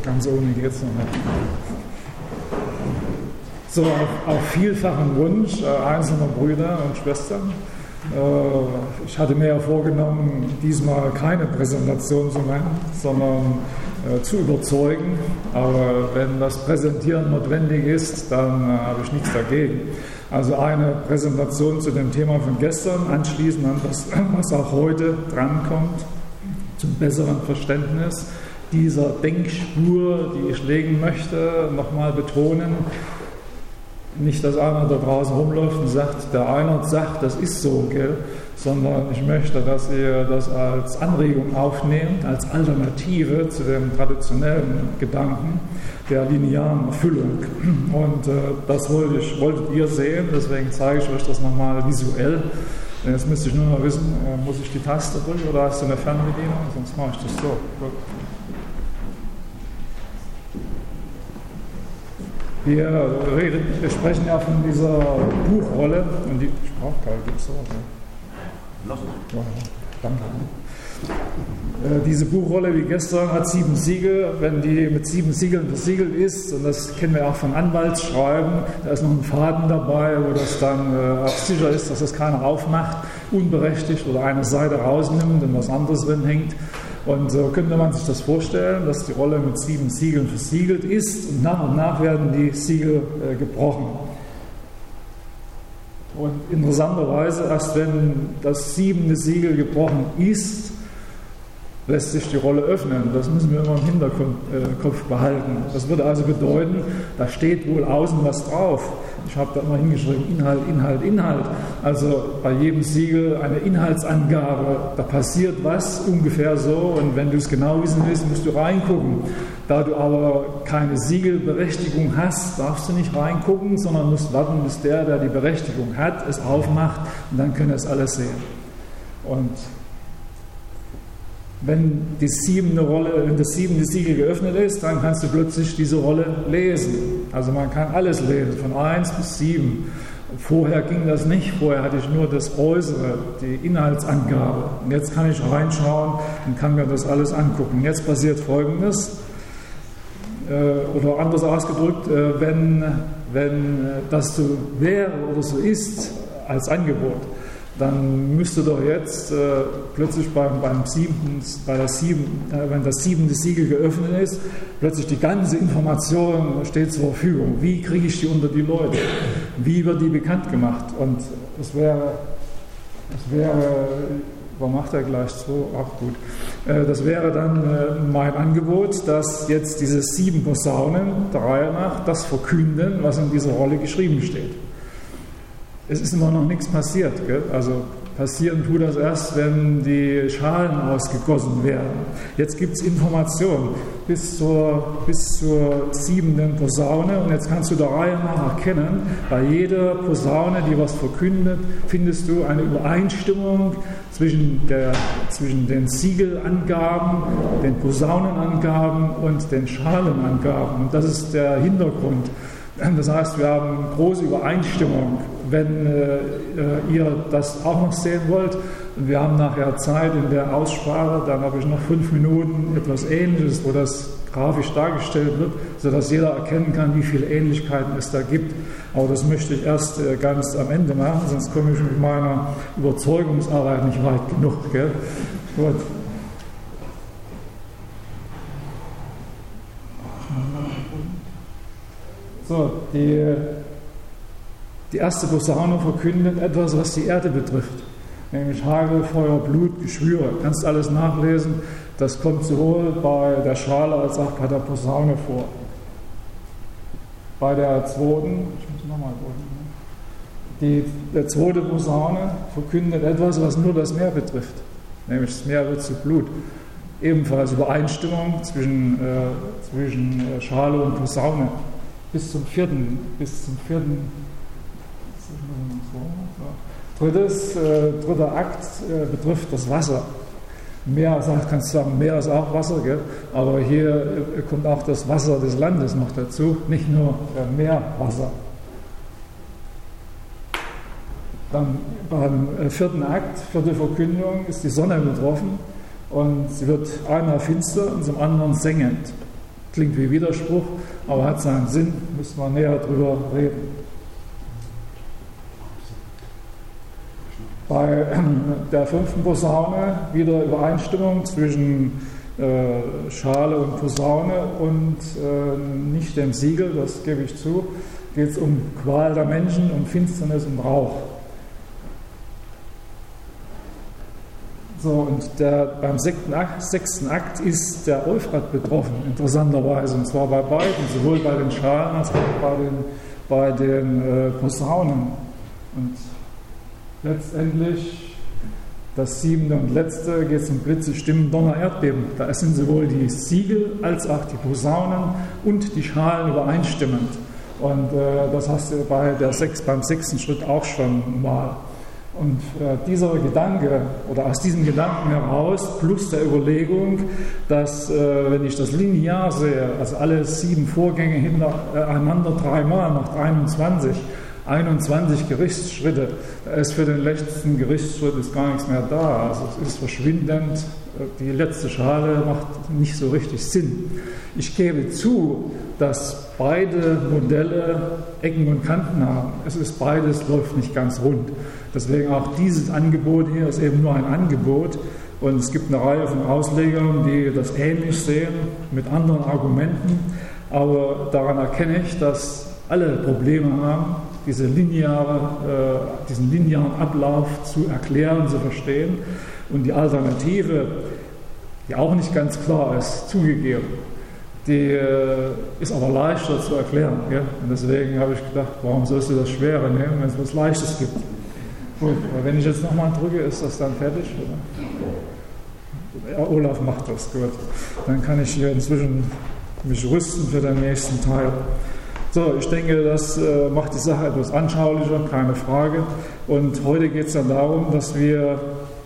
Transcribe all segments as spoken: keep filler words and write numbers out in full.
ganz ohne geht es noch nicht. So, auf, auf vielfachen Wunsch äh, einzelner Brüder und Schwestern. Äh, ich hatte mir ja vorgenommen, diesmal keine Präsentation zu machen, sondern äh, zu überzeugen. Aber wenn das Präsentieren notwendig ist, dann äh, habe ich nichts dagegen. Also eine Präsentation zu dem Thema von gestern, anschließend an das, was auch heute drankommt, zum besseren Verständnis dieser Denkspur, die ich legen möchte, nochmal betonen. Nicht, dass einer da draußen rumläuft und sagt, der Einert sagt, das ist so, gell? Sondern ich möchte, dass ihr das als Anregung aufnehmt, als Alternative zu dem traditionellen Gedanken der linearen Erfüllung. Und äh, das wollte ich, wolltet ihr sehen, deswegen zeige ich euch das nochmal visuell. Jetzt müsste ich nur noch wissen, äh, muss ich die Taste drücken oder hast du eine Fernbedienung? Sonst mache ich das so. Gut. Wir, reden, wir sprechen ja von dieser Buchrolle und die Sprachkarte gibt es auch. Ja, danke. Äh, diese Buchrolle wie gestern hat sieben Siegel. Wenn die mit sieben Siegeln versiegelt ist, und das kennen wir auch von Anwaltsschreiben, da ist noch ein Faden dabei, wo das dann äh, auch sicher ist, dass das keiner aufmacht, unberechtigt oder eine Seite rausnimmt und was anderes drin hängt. Und so könnte man sich das vorstellen, dass die Rolle mit sieben Siegeln versiegelt ist und nach und nach werden die Siegel äh, gebrochen. Und interessanterweise, erst wenn das siebente Siegel gebrochen ist, lässt sich die Rolle öffnen. Das müssen wir immer im Hinterkopf behalten. Das würde also bedeuten, da steht wohl außen was drauf. Ich habe da immer hingeschrieben, Inhalt, Inhalt, Inhalt. Also bei jedem Siegel eine Inhaltsangabe. Da passiert was ungefähr so und wenn du es genau wissen willst, musst du reingucken. Da du aber keine Siegelberechtigung hast, darfst du nicht reingucken, sondern musst warten, bis der, der die Berechtigung hat, es aufmacht und dann können wir es alles sehen. Und wenn die siebente Rolle, wenn das siebente Siegel geöffnet ist, dann kannst du plötzlich diese Rolle lesen. Also man kann alles lesen, von eins bis sieben. Vorher ging das nicht, vorher hatte ich nur das Äußere, die Inhaltsangabe. Und jetzt kann ich reinschauen und kann mir das alles angucken. Jetzt passiert Folgendes, äh, oder anders ausgedrückt, äh, wenn, wenn das so wäre oder so ist als Angebot, dann müsste doch jetzt äh, plötzlich beim, beim siebten, bei der sieben, äh, wenn das siebente Siegel geöffnet ist, plötzlich die ganze Information steht zur Verfügung. Wie kriege ich die unter die Leute? Wie wird die bekannt gemacht? Und das wäre, das wäre, warum macht er gleich so? Ach gut. Äh, das wäre dann äh, mein Angebot, dass jetzt diese sieben Posaunen der Reihe nach das verkünden, was in dieser Rolle geschrieben steht. Es ist immer noch nichts passiert. Gell? Also passieren tut das erst, wenn die Schalen ausgegossen werden. Jetzt gibt es Informationen bis zur, bis zur siebenten Posaune und jetzt kannst du der Reihe nach erkennen, bei jeder Posaune, die was verkündet, findest du eine Übereinstimmung zwischen, der, zwischen den Siegelangaben, den Posaunenangaben und den Schalenangaben. Und das ist der Hintergrund. Das heißt, wir haben große Übereinstimmung. Wenn äh, ihr das auch noch sehen wollt, und wir haben nachher Zeit in der Aussprache, dann habe ich noch fünf Minuten etwas Ähnliches, wo das grafisch dargestellt wird, sodass jeder erkennen kann, wie viele Ähnlichkeiten es da gibt. Aber das möchte ich erst äh, ganz am Ende machen, sonst komme ich mit meiner Überzeugungsarbeit nicht weit genug. Gell? Gut. So, die, die erste Posaune verkündet etwas, was die Erde betrifft, nämlich Hagel, Feuer, Blut, Geschwüre. Du kannst alles nachlesen, das kommt sowohl bei der Schale als auch bei der Posaune vor. Bei der zweiten, ich muss nochmal die der zweite Posaune verkündet etwas, was nur das Meer betrifft, nämlich das Meer wird zu Blut. Ebenfalls Übereinstimmung zwischen, äh, zwischen Schale und Posaune. Bis zum vierten, bis zum vierten, drittes, äh, dritter Akt äh, betrifft das Wasser. Meer, kannst du sagen, Meer ist auch Wasser, gell? Aber hier äh, kommt auch das Wasser des Landes noch dazu, nicht nur äh, Meerwasser. Dann beim äh, vierten Akt, vierte Verkündung, ist die Sonne betroffen und sie wird einmal finster und zum anderen sengend. klingt wie Widerspruch, aber hat seinen Sinn, müssen wir näher drüber reden. Bei der fünften Posaune wieder Übereinstimmung zwischen äh, Schale und Posaune und äh, nicht dem Siegel, das gebe ich zu, geht es um Qual der Menschen, um Finsternis und Rauch. So, und der, beim sechsten Akt, sechsten Akt ist der Euphrat betroffen, interessanterweise, und zwar bei beiden, sowohl bei den Schalen als auch bei den, bei den äh, Posaunen. Und letztendlich, das siebente und letzte, geht es um Blitze, Stimmen, Donner, Erdbeben. Da sind sowohl die Siegel als auch die Posaunen und die Schalen übereinstimmend. Und äh, das hast du bei der sechs, beim sechsten Schritt auch schon mal. Und äh, dieser Gedanke, oder aus diesem Gedanken heraus, plus der Überlegung, dass, äh, wenn ich das linear sehe, also alle sieben Vorgänge hintereinander dreimal nach einundzwanzig, einundzwanzig Gerichtsschritte, da ist für den letzten Gerichtsschritt ist gar nichts mehr da. Also es ist verschwindend, die letzte Schale macht nicht so richtig Sinn. Ich gebe zu, dass beide Modelle Ecken und Kanten haben. Es ist beides, läuft nicht ganz rund. Deswegen auch dieses Angebot hier ist eben nur ein Angebot. Und es gibt eine Reihe von Auslegern, die das ähnlich sehen, mit anderen Argumenten. Aber daran erkenne ich, dass alle Probleme haben, diese lineare, äh, diesen linearen Ablauf zu erklären, zu verstehen. Und die Alternative, die auch nicht ganz klar ist, zugegeben, die äh, ist aber leichter zu erklären. Gell? Und deswegen habe ich gedacht, warum sollst du das Schwere nehmen, wenn es was Leichtes gibt? Gut, aber wenn ich jetzt nochmal drücke, ist das dann fertig? Oder? Ja, Olaf macht das, gut. Dann kann ich hier inzwischen mich rüsten für den nächsten Teil. So, ich denke, das äh, macht die Sache etwas anschaulicher, keine Frage. Und heute geht es dann darum, dass wir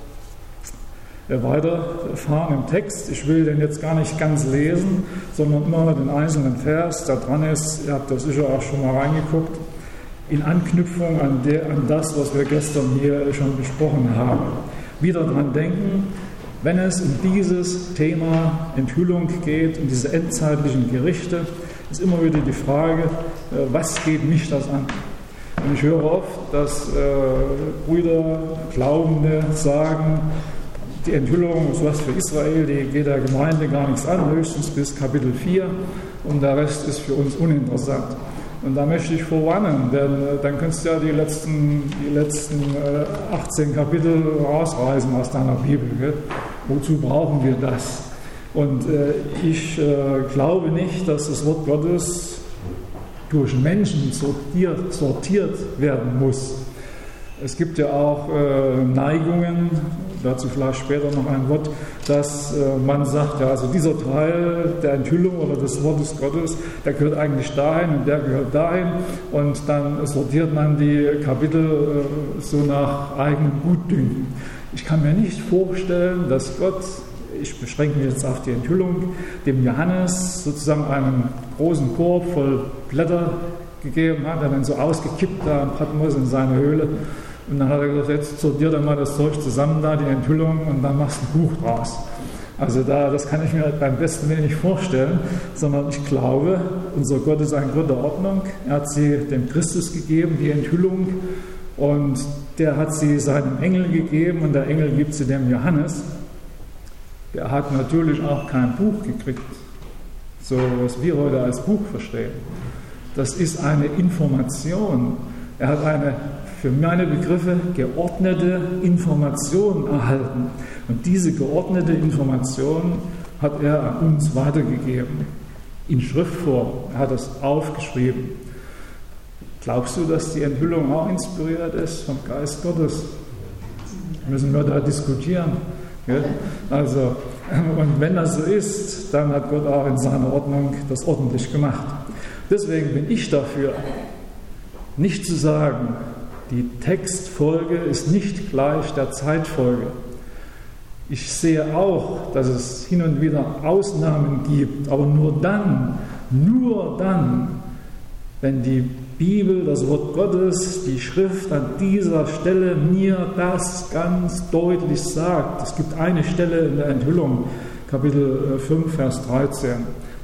äh, weiterfahren im Text. Ich will den jetzt gar nicht ganz lesen, sondern immer den einzelnen Vers, der dran ist. Ihr habt da sicher auch schon mal reingeguckt, in Anknüpfung an, der, an das, was wir gestern hier schon besprochen haben. Wieder dran denken, wenn es um dieses Thema Enthüllung geht, um diese endzeitlichen Gerichte, ist immer wieder die Frage, was geht mich das an? Und ich höre oft, dass äh, Brüder, Glaubende sagen, die Enthüllung ist was für Israel, die geht der Gemeinde gar nichts an, höchstens bis Kapitel vier und der Rest ist für uns uninteressant. Und da möchte ich vorwarnen, denn äh, dann könntest du ja die letzten, die letzten äh, achtzehn Kapitel rausreißen aus deiner Bibel. Gell? Wozu brauchen wir das? Und äh, ich äh, glaube nicht, dass das Wort Gottes durch Menschen sortiert, sortiert werden muss. Es gibt ja auch äh, Neigungen, dazu vielleicht später noch ein Wort, dass äh, man sagt, ja, also dieser Teil der Enthüllung oder des Wortes Gottes, der gehört eigentlich dahin und der gehört dahin und dann sortiert man die Kapitel äh, so nach eigenem Gutdünken. Ich kann mir nicht vorstellen, dass Gott, ich beschränke mich jetzt auf die Enthüllung, dem Johannes sozusagen einen großen Korb voll Blätter gegeben hat, der dann so ausgekippt da am Patmos in seine Höhle. Und dann hat er gesagt, jetzt sortiert er mal das Zeug zusammen da, die Enthüllung, und dann machst du ein Buch draus. Also da, das kann ich mir beim besten Willen nicht vorstellen, sondern ich glaube, unser Gott ist ein Gott der Ordnung. Er hat sie dem Christus gegeben, die Enthüllung, und der hat sie seinem Engel gegeben und der Engel gibt sie dem Johannes. Der hat natürlich auch kein Buch gekriegt, so was wir heute als Buch verstehen. Das ist eine Information. Er hat eine, für meine Begriffe, geordnete Information erhalten. Und diese geordnete Information hat er an uns weitergegeben, in Schriftform. Er hat es aufgeschrieben. Glaubst du, dass die Enthüllung auch inspiriert ist vom Geist Gottes? Müssen wir da diskutieren. Gell? Also, und wenn das so ist, dann hat Gott auch in seiner Ordnung das ordentlich gemacht. Deswegen bin ich dafür, nicht zu sagen, die Textfolge ist nicht gleich der Zeitfolge. Ich sehe auch, dass es hin und wieder Ausnahmen gibt, aber nur dann, nur dann, wenn die Bibel, das Wort Gottes, die Schrift an dieser Stelle mir das ganz deutlich sagt. Es gibt eine Stelle in der Enthüllung, Kapitel fünf, Vers dreizehn,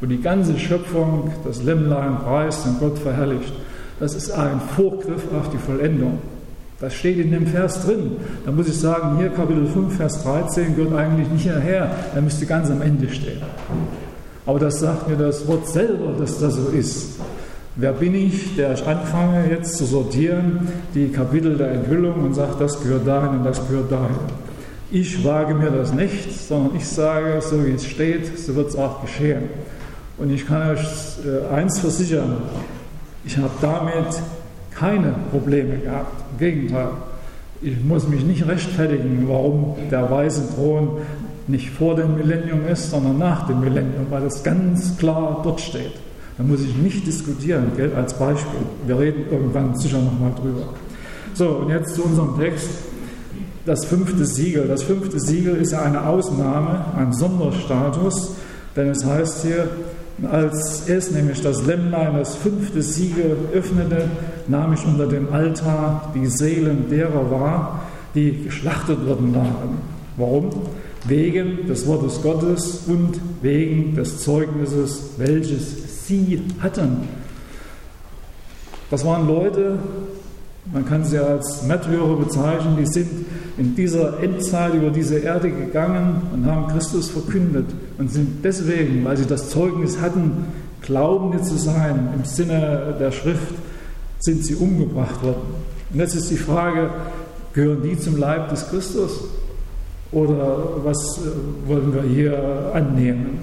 wo die ganze Schöpfung das Lämmlein preist und Gott verherrlicht. Das ist ein Vorgriff auf die Vollendung. Das steht in dem Vers drin. Da muss ich sagen, hier Kapitel fünf, Vers dreizehn gehört eigentlich nicht hierher. Er müsste ganz am Ende stehen. Aber das sagt mir das Wort selber, dass das so ist. Wer bin ich, der ich anfange jetzt zu sortieren, die Kapitel der Enthüllung und sage, das gehört dahin und das gehört dahin. Ich wage mir das nicht, sondern ich sage, so wie es steht, so wird es auch geschehen. Und ich kann euch eins versichern, ich habe damit keine Probleme gehabt. Im Gegenteil, ich muss mich nicht rechtfertigen, warum der weiße Thron nicht vor dem Millennium ist, sondern nach dem Millennium, weil das ganz klar dort steht. Da muss ich nicht diskutieren, gell, als Beispiel. Wir reden irgendwann sicher nochmal drüber. So, und jetzt zu unserem Text. Das fünfte Siegel. Das fünfte Siegel ist ja eine Ausnahme, ein Sonderstatus, denn es heißt hier, als es nämlich das Lämmlein das fünfte Siegel öffnete, nahm ich unter dem Altar die Seelen derer wahr, die geschlachtet worden waren. Warum? Wegen des Wortes Gottes und wegen des Zeugnisses, welches sie hatten. Das waren Leute, man kann sie als Märtyrer bezeichnen, die sind in dieser Endzeit über diese Erde gegangen und haben Christus verkündet und sind deswegen, weil sie das Zeugnis hatten, Glaubende zu sein, im Sinne der Schrift, sind sie umgebracht worden. Und jetzt ist die Frage, gehören die zum Leib des Christus? Oder was wollen wir hier annehmen?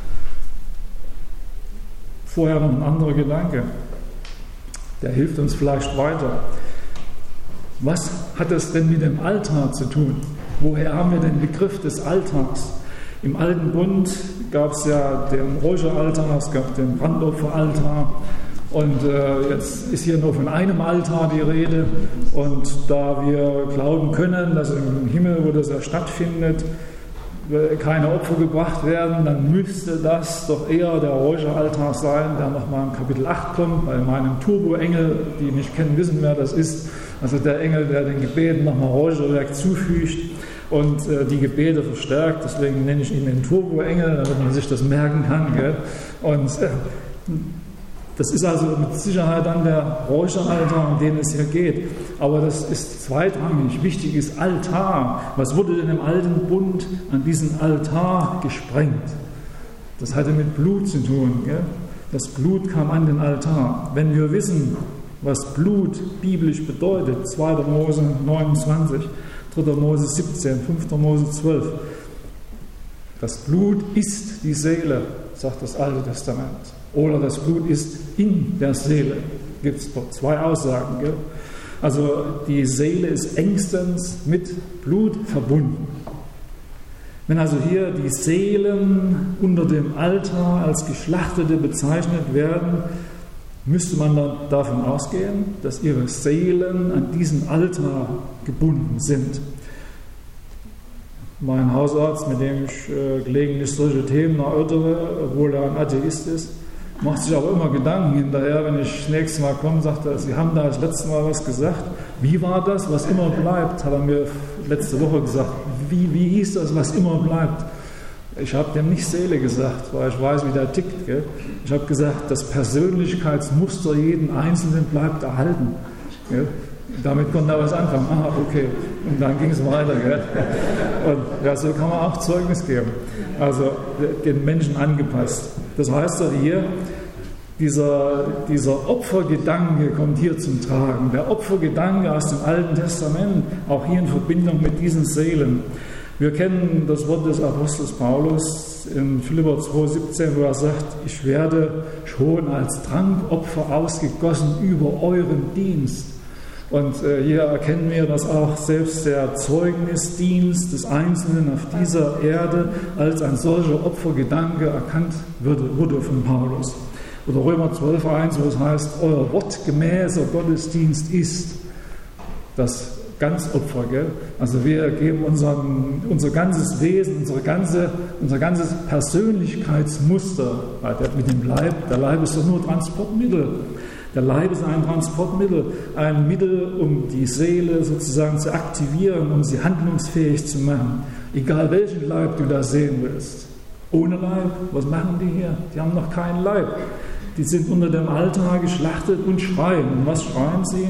Vorher noch ein anderer Gedanke, der hilft uns vielleicht weiter. Was hat das denn mit dem Altar zu tun? Woher haben wir den Begriff des Altars? Im Alten Bund gab es ja den Räucheraltar, es gab den Brandopferaltar und äh, jetzt ist hier nur von einem Altar die Rede und da wir glauben können, dass im Himmel, wo das ja stattfindet, keine Opfer gebracht werden, dann müsste das doch eher der Räucheraltar sein, der nochmal in Kapitel acht kommt, bei meinem Turboengel, die mich kennen, wissen, wer das ist. Also der Engel, der den Gebeten nochmal Räucherwerk zufügt und äh, die Gebete verstärkt. Deswegen nenne ich ihn den Turboengel, damit man sich das merken kann. Gell? Und äh, das ist also mit Sicherheit dann der Räucheraltar, um den es hier geht. Aber das ist zweitrangig. Wichtig ist Altar. Was wurde denn im Alten Bund an diesen Altar gesprengt? Das hatte mit Blut zu tun. Gell? Das Blut kam an den Altar. Wenn wir wissen, was Blut biblisch bedeutet, zweiter Mose neunundzwanzig, dritter Mose siebzehn, fünfter Mose zwölf. Das Blut ist die Seele, sagt das Alte Testament. Oder das Blut ist in der Seele. Gibt es dort zwei Aussagen. Gell? Also die Seele ist engstens mit Blut verbunden. Wenn also hier die Seelen unter dem Altar als Geschlachtete bezeichnet werden, müsste man dann davon ausgehen, dass ihre Seelen an diesen Altar gebunden sind. Mein Hausarzt, mit dem ich äh, gelegentlich solche Themen erörtere, obwohl er ein Atheist ist, macht sich aber immer Gedanken hinterher, wenn ich das nächste Mal komme, sagt er, Sie haben da das letzte Mal was gesagt. Wie war das, was immer bleibt? Hat er mir letzte Woche gesagt. Wie, wie hieß das, was immer bleibt? Ich habe dem nicht Seele gesagt, weil ich weiß, wie der tickt. Gell? Ich habe gesagt, das Persönlichkeitsmuster jeden Einzelnen bleibt erhalten. Gell? Damit konnte er was anfangen. Aha, okay. Und dann ging es weiter. Gell? Und ja, so kann man auch Zeugnis geben. Also den Menschen angepasst. Das heißt doch hier, dieser, dieser Opfergedanke kommt hier zum Tragen. Der Opfergedanke aus dem Alten Testament, auch hier in Verbindung mit diesen Seelen. Wir kennen das Wort des Apostels Paulus in Philipper zwei siebzehn, wo er sagt, ich werde schon als Trankopfer ausgegossen über euren Dienst. Und äh, hier erkennen wir, dass auch selbst der Zeugnisdienst des Einzelnen auf dieser Erde als ein solcher Opfergedanke erkannt wurde, wurde von Paulus. Oder Römer zwölf eins, wo es heißt, euer wortgemäßer Gottesdienst ist das Ganzopfer. Gell? Also wir geben unseren, unser ganzes Wesen, unsere ganze, unser ganzes Persönlichkeitsmuster mit dem Leib. Der Leib ist doch nur Transportmittel. Der Leib ist ein Transportmittel, ein Mittel, um die Seele sozusagen zu aktivieren, um sie handlungsfähig zu machen. Egal welchen Leib du da sehen willst. Ohne Leib, was machen die hier? Die haben noch keinen Leib. Die sind unter dem Altar geschlachtet und schreien. Und was schreien sie?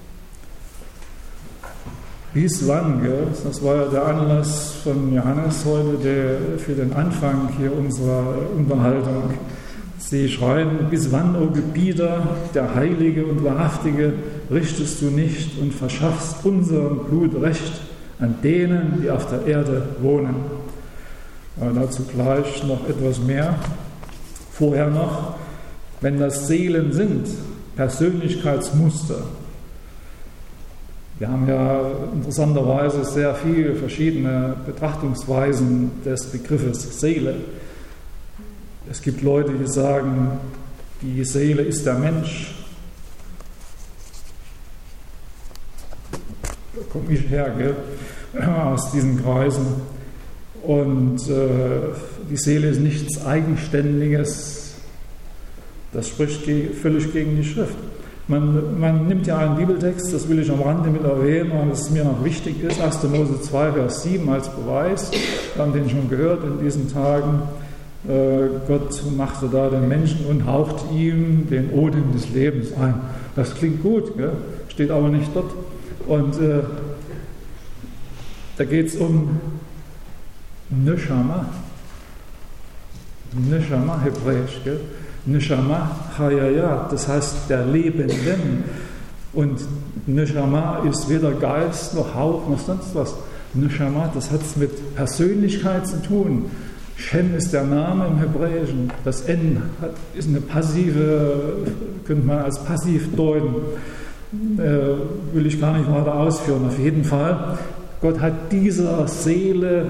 Bis wann? Gell? Das war ja der Anlass von Johannes heute der, für den Anfang hier unserer Unterhaltung. Sie schreien, bis wann, o Gebieter, der Heilige und Wahrhaftige, richtest du nicht und verschaffst unserem Blut Recht an denen, die auf der Erde wohnen. Aber dazu gleich noch etwas mehr. Vorher noch, wenn das Seelen sind, Persönlichkeitsmuster. Wir haben ja interessanterweise sehr viele verschiedene Betrachtungsweisen des Begriffes Seele. Es gibt Leute, die sagen, die Seele ist der Mensch. Da komme ich her, gell? Aus diesen Kreisen. Und äh, die Seele ist nichts Eigenständiges. Das spricht ge- völlig gegen die Schrift. Man, man nimmt ja einen Bibeltext, das will ich am Rande mit erwähnen, weil es mir noch wichtig ist, erster Mose zwei, Vers sieben als Beweis. Wir haben den schon gehört in diesen Tagen. Äh, Gott machte da den Menschen und hauchte ihm den Odem des Lebens ein. Das klingt gut, gell? Steht aber nicht dort. Und äh, da geht es um Neshama. Neshama, hebräisch, gell? Neshama Chayaya, das heißt der Lebenden. Und Neshama ist weder Geist noch Hauch noch sonst was. Neshama, das hat mit Persönlichkeit zu tun. Shem ist der Name im Hebräischen. Das N hat, ist eine passive, könnte man als passiv deuten. Äh, will ich gar nicht weiter ausführen. Auf jeden Fall, Gott hat dieser Seele,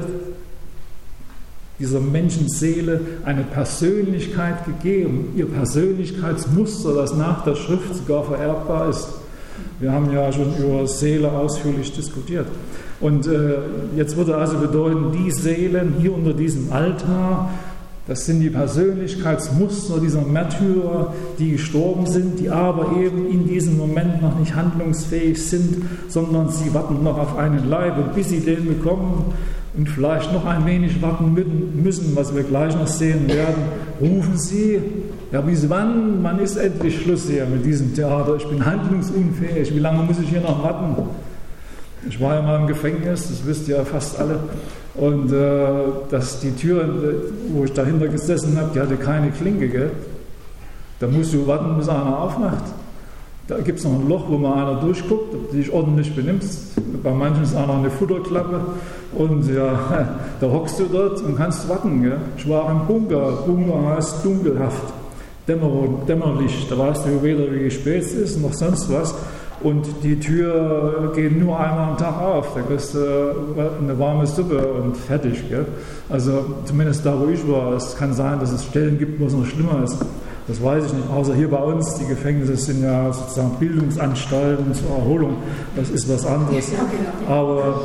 dieser Menschenseele eine Persönlichkeit gegeben, ihr Persönlichkeitsmuster, das nach der Schrift sogar vererbbar ist. Wir haben ja schon über Seele ausführlich diskutiert. Und äh, jetzt würde also bedeuten, die Seelen hier unter diesem Altar, das sind die Persönlichkeitsmuster dieser Märtyrer, die gestorben sind, die aber eben in diesem Moment noch nicht handlungsfähig sind, sondern sie warten noch auf einen Leib. Und bis sie den bekommen und vielleicht noch ein wenig warten müssen, was wir gleich noch sehen werden, rufen sie, ja bis wann, wann ist endlich Schluss hier mit diesem Theater, ich bin handlungsunfähig, wie lange muss ich hier noch warten? Ich war ja mal im Gefängnis, das wisst ihr ja fast alle, und äh, dass die Tür, wo ich dahinter gesessen habe, die hatte keine Klinke, gell? Da musst du warten, bis einer aufmacht. Da gibt es noch ein Loch, wo mal einer durchguckt, ob du dich ordentlich benimmst. Bei manchen ist auch noch eine Futterklappe und ja, da hockst du dort und kannst warten. Gell? Ich war auch im Bunker. Bunker heißt dunkelhaft, Dämmerung, Dämmerlicht. Da weißt du weder, wie spät es ist, noch sonst was. Und die Tür geht nur einmal am Tag auf. Da kriegst du eine warme Suppe und fertig. Gell? Also zumindest da, wo ich war. Es kann sein, dass es Stellen gibt, wo es noch schlimmer ist. Das weiß ich nicht, außer hier bei uns. Die Gefängnisse sind ja sozusagen Bildungsanstalten zur Erholung. Das ist was anderes. Aber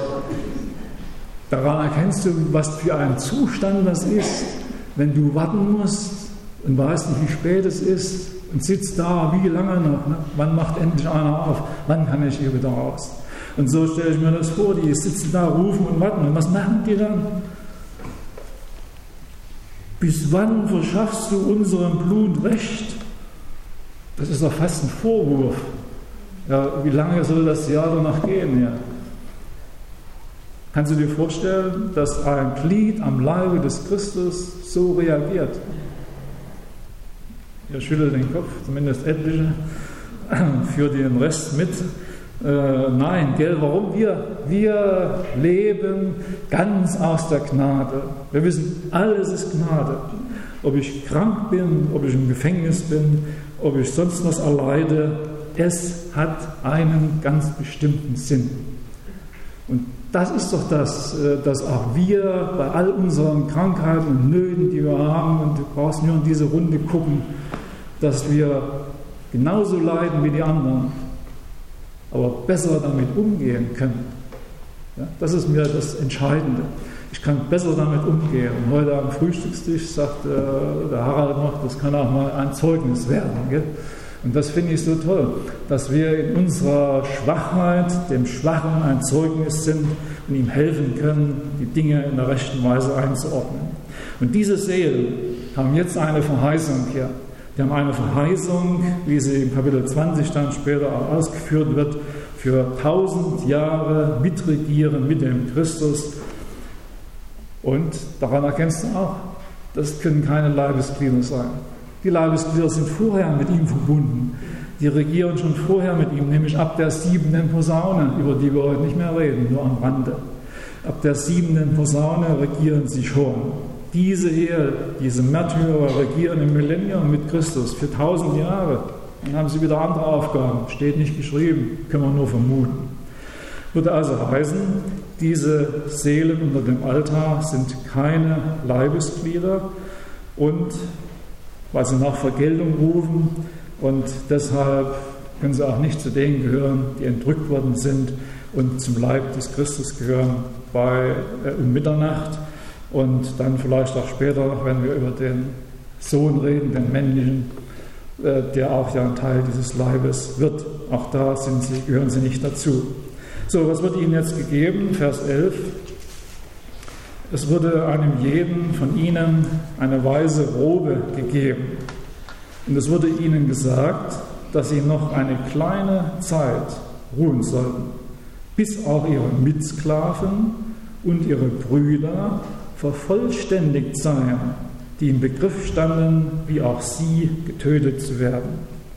daran erkennst du, was für ein Zustand das ist, wenn du warten musst und weißt nicht, wie spät es ist und sitzt da, wie lange noch? Ne? Wann macht endlich einer auf? Wann kann ich hier wieder raus? Und so stelle ich mir das vor, die sitzen da, rufen und warten. Und was machen die dann? Bis wann verschaffst du unserem Blut Recht? Das ist doch fast ein Vorwurf. Ja, wie lange soll das Jahr danach gehen? Ja? Kannst du dir vorstellen, dass ein Glied am Leibe des Christus so reagiert? Ihr schüttelt den Kopf, zumindest etliche, für den Rest mit. Äh, nein, gell, warum? Wir, wir leben ganz aus der Gnade. Wir wissen, alles ist Gnade. Ob ich krank bin, ob ich im Gefängnis bin, ob ich sonst was erleide, es hat einen ganz bestimmten Sinn. Und das ist doch das, dass auch wir bei all unseren Krankheiten und Nöten, die wir haben, und du brauchst nur in diese Runde gucken, dass wir genauso leiden wie die anderen, aber besser damit umgehen können. Ja, das ist mir das Entscheidende. Ich kann besser damit umgehen. Und heute am Frühstückstisch sagt äh, der Harald noch, das kann auch mal ein Zeugnis werden. Gell? Und das finde ich so toll, dass wir in unserer Schwachheit dem Schwachen ein Zeugnis sind und ihm helfen können, die Dinge in der rechten Weise einzuordnen. Und diese Seelen haben jetzt eine Verheißung hier. Die haben eine Verheißung, wie sie im Kapitel zwanzig dann später auch ausgeführt wird, für tausend Jahre mitregieren mit dem Christus. Und daran erkennst du auch, das können keine Leibesglieder sein. Die Leibesglieder sind vorher mit ihm verbunden. Die regieren schon vorher mit ihm, nämlich ab der siebenten Posaune, über die wir heute nicht mehr reden, nur am Rande. Ab der siebenten Posaune regieren sie schon. Diese hier, diese Märtyrer regieren im Millennium mit Christus für tausend Jahre. Dann haben sie wieder andere Aufgaben. Steht nicht geschrieben, können wir nur vermuten. Würde also heißen, diese Seelen unter dem Altar sind keine Leibesglieder und weil sie nach Vergeltung rufen und deshalb können sie auch nicht zu denen gehören, die entrückt worden sind und zum Leib des Christus gehören bei äh, um Mitternacht. Und dann vielleicht auch später, wenn wir über den Sohn reden, den männlichen, äh, der auch ja ein Teil dieses Leibes wird. Auch da sind sie, gehören sie nicht dazu. So, was wird ihnen jetzt gegeben? Vers elf. Es wurde einem jeden von ihnen eine weiße Robe gegeben. Und es wurde ihnen gesagt, dass sie noch eine kleine Zeit ruhen sollten, bis auch ihre Mitsklaven und ihre Brüder vervollständigt seien, die im Begriff standen, wie auch sie getötet zu werden.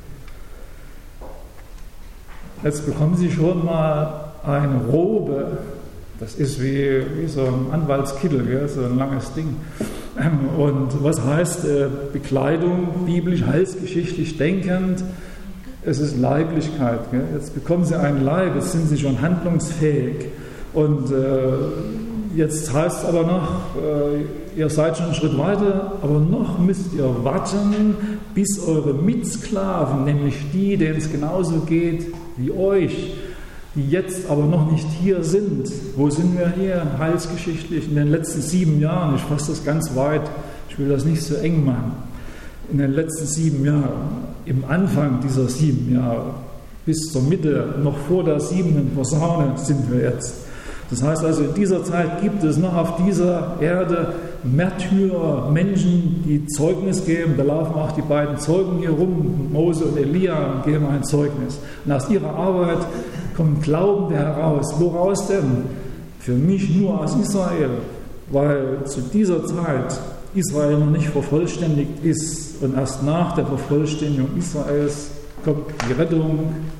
Jetzt bekommen sie schon mal eine Robe, das ist wie, wie so ein Anwaltskittel, gell? So ein langes Ding. Und was heißt äh, Bekleidung, biblisch, heilsgeschichtlich denkend? Es ist Leiblichkeit. Gell? Jetzt bekommen sie einen Leib, jetzt sind sie schon handlungsfähig. Und äh, jetzt heißt es aber noch, äh, ihr seid schon einen Schritt weiter, aber noch müsst ihr warten, bis eure Mitsklaven, nämlich die, denen es genauso geht wie euch, die jetzt aber noch nicht hier sind. Wo sind wir hier heilsgeschichtlich? In den letzten sieben Jahren, ich fasse das ganz weit, ich will das nicht so eng machen, in den letzten sieben Jahren, im Anfang dieser sieben Jahre, bis zur Mitte, noch vor der siebenten Posaune sind wir jetzt. Das heißt also, in dieser Zeit gibt es noch auf dieser Erde Märtyrer, Menschen, die Zeugnis geben. Da laufen auch die beiden Zeugen hier rum, Mose und Elia, und geben ein Zeugnis. Und aus ihrer Arbeit kommt Glauben heraus. Woraus denn? Für mich nur aus Israel, weil zu dieser Zeit Israel noch nicht vervollständigt ist und erst nach der Vervollständigung Israels kommt die Rettung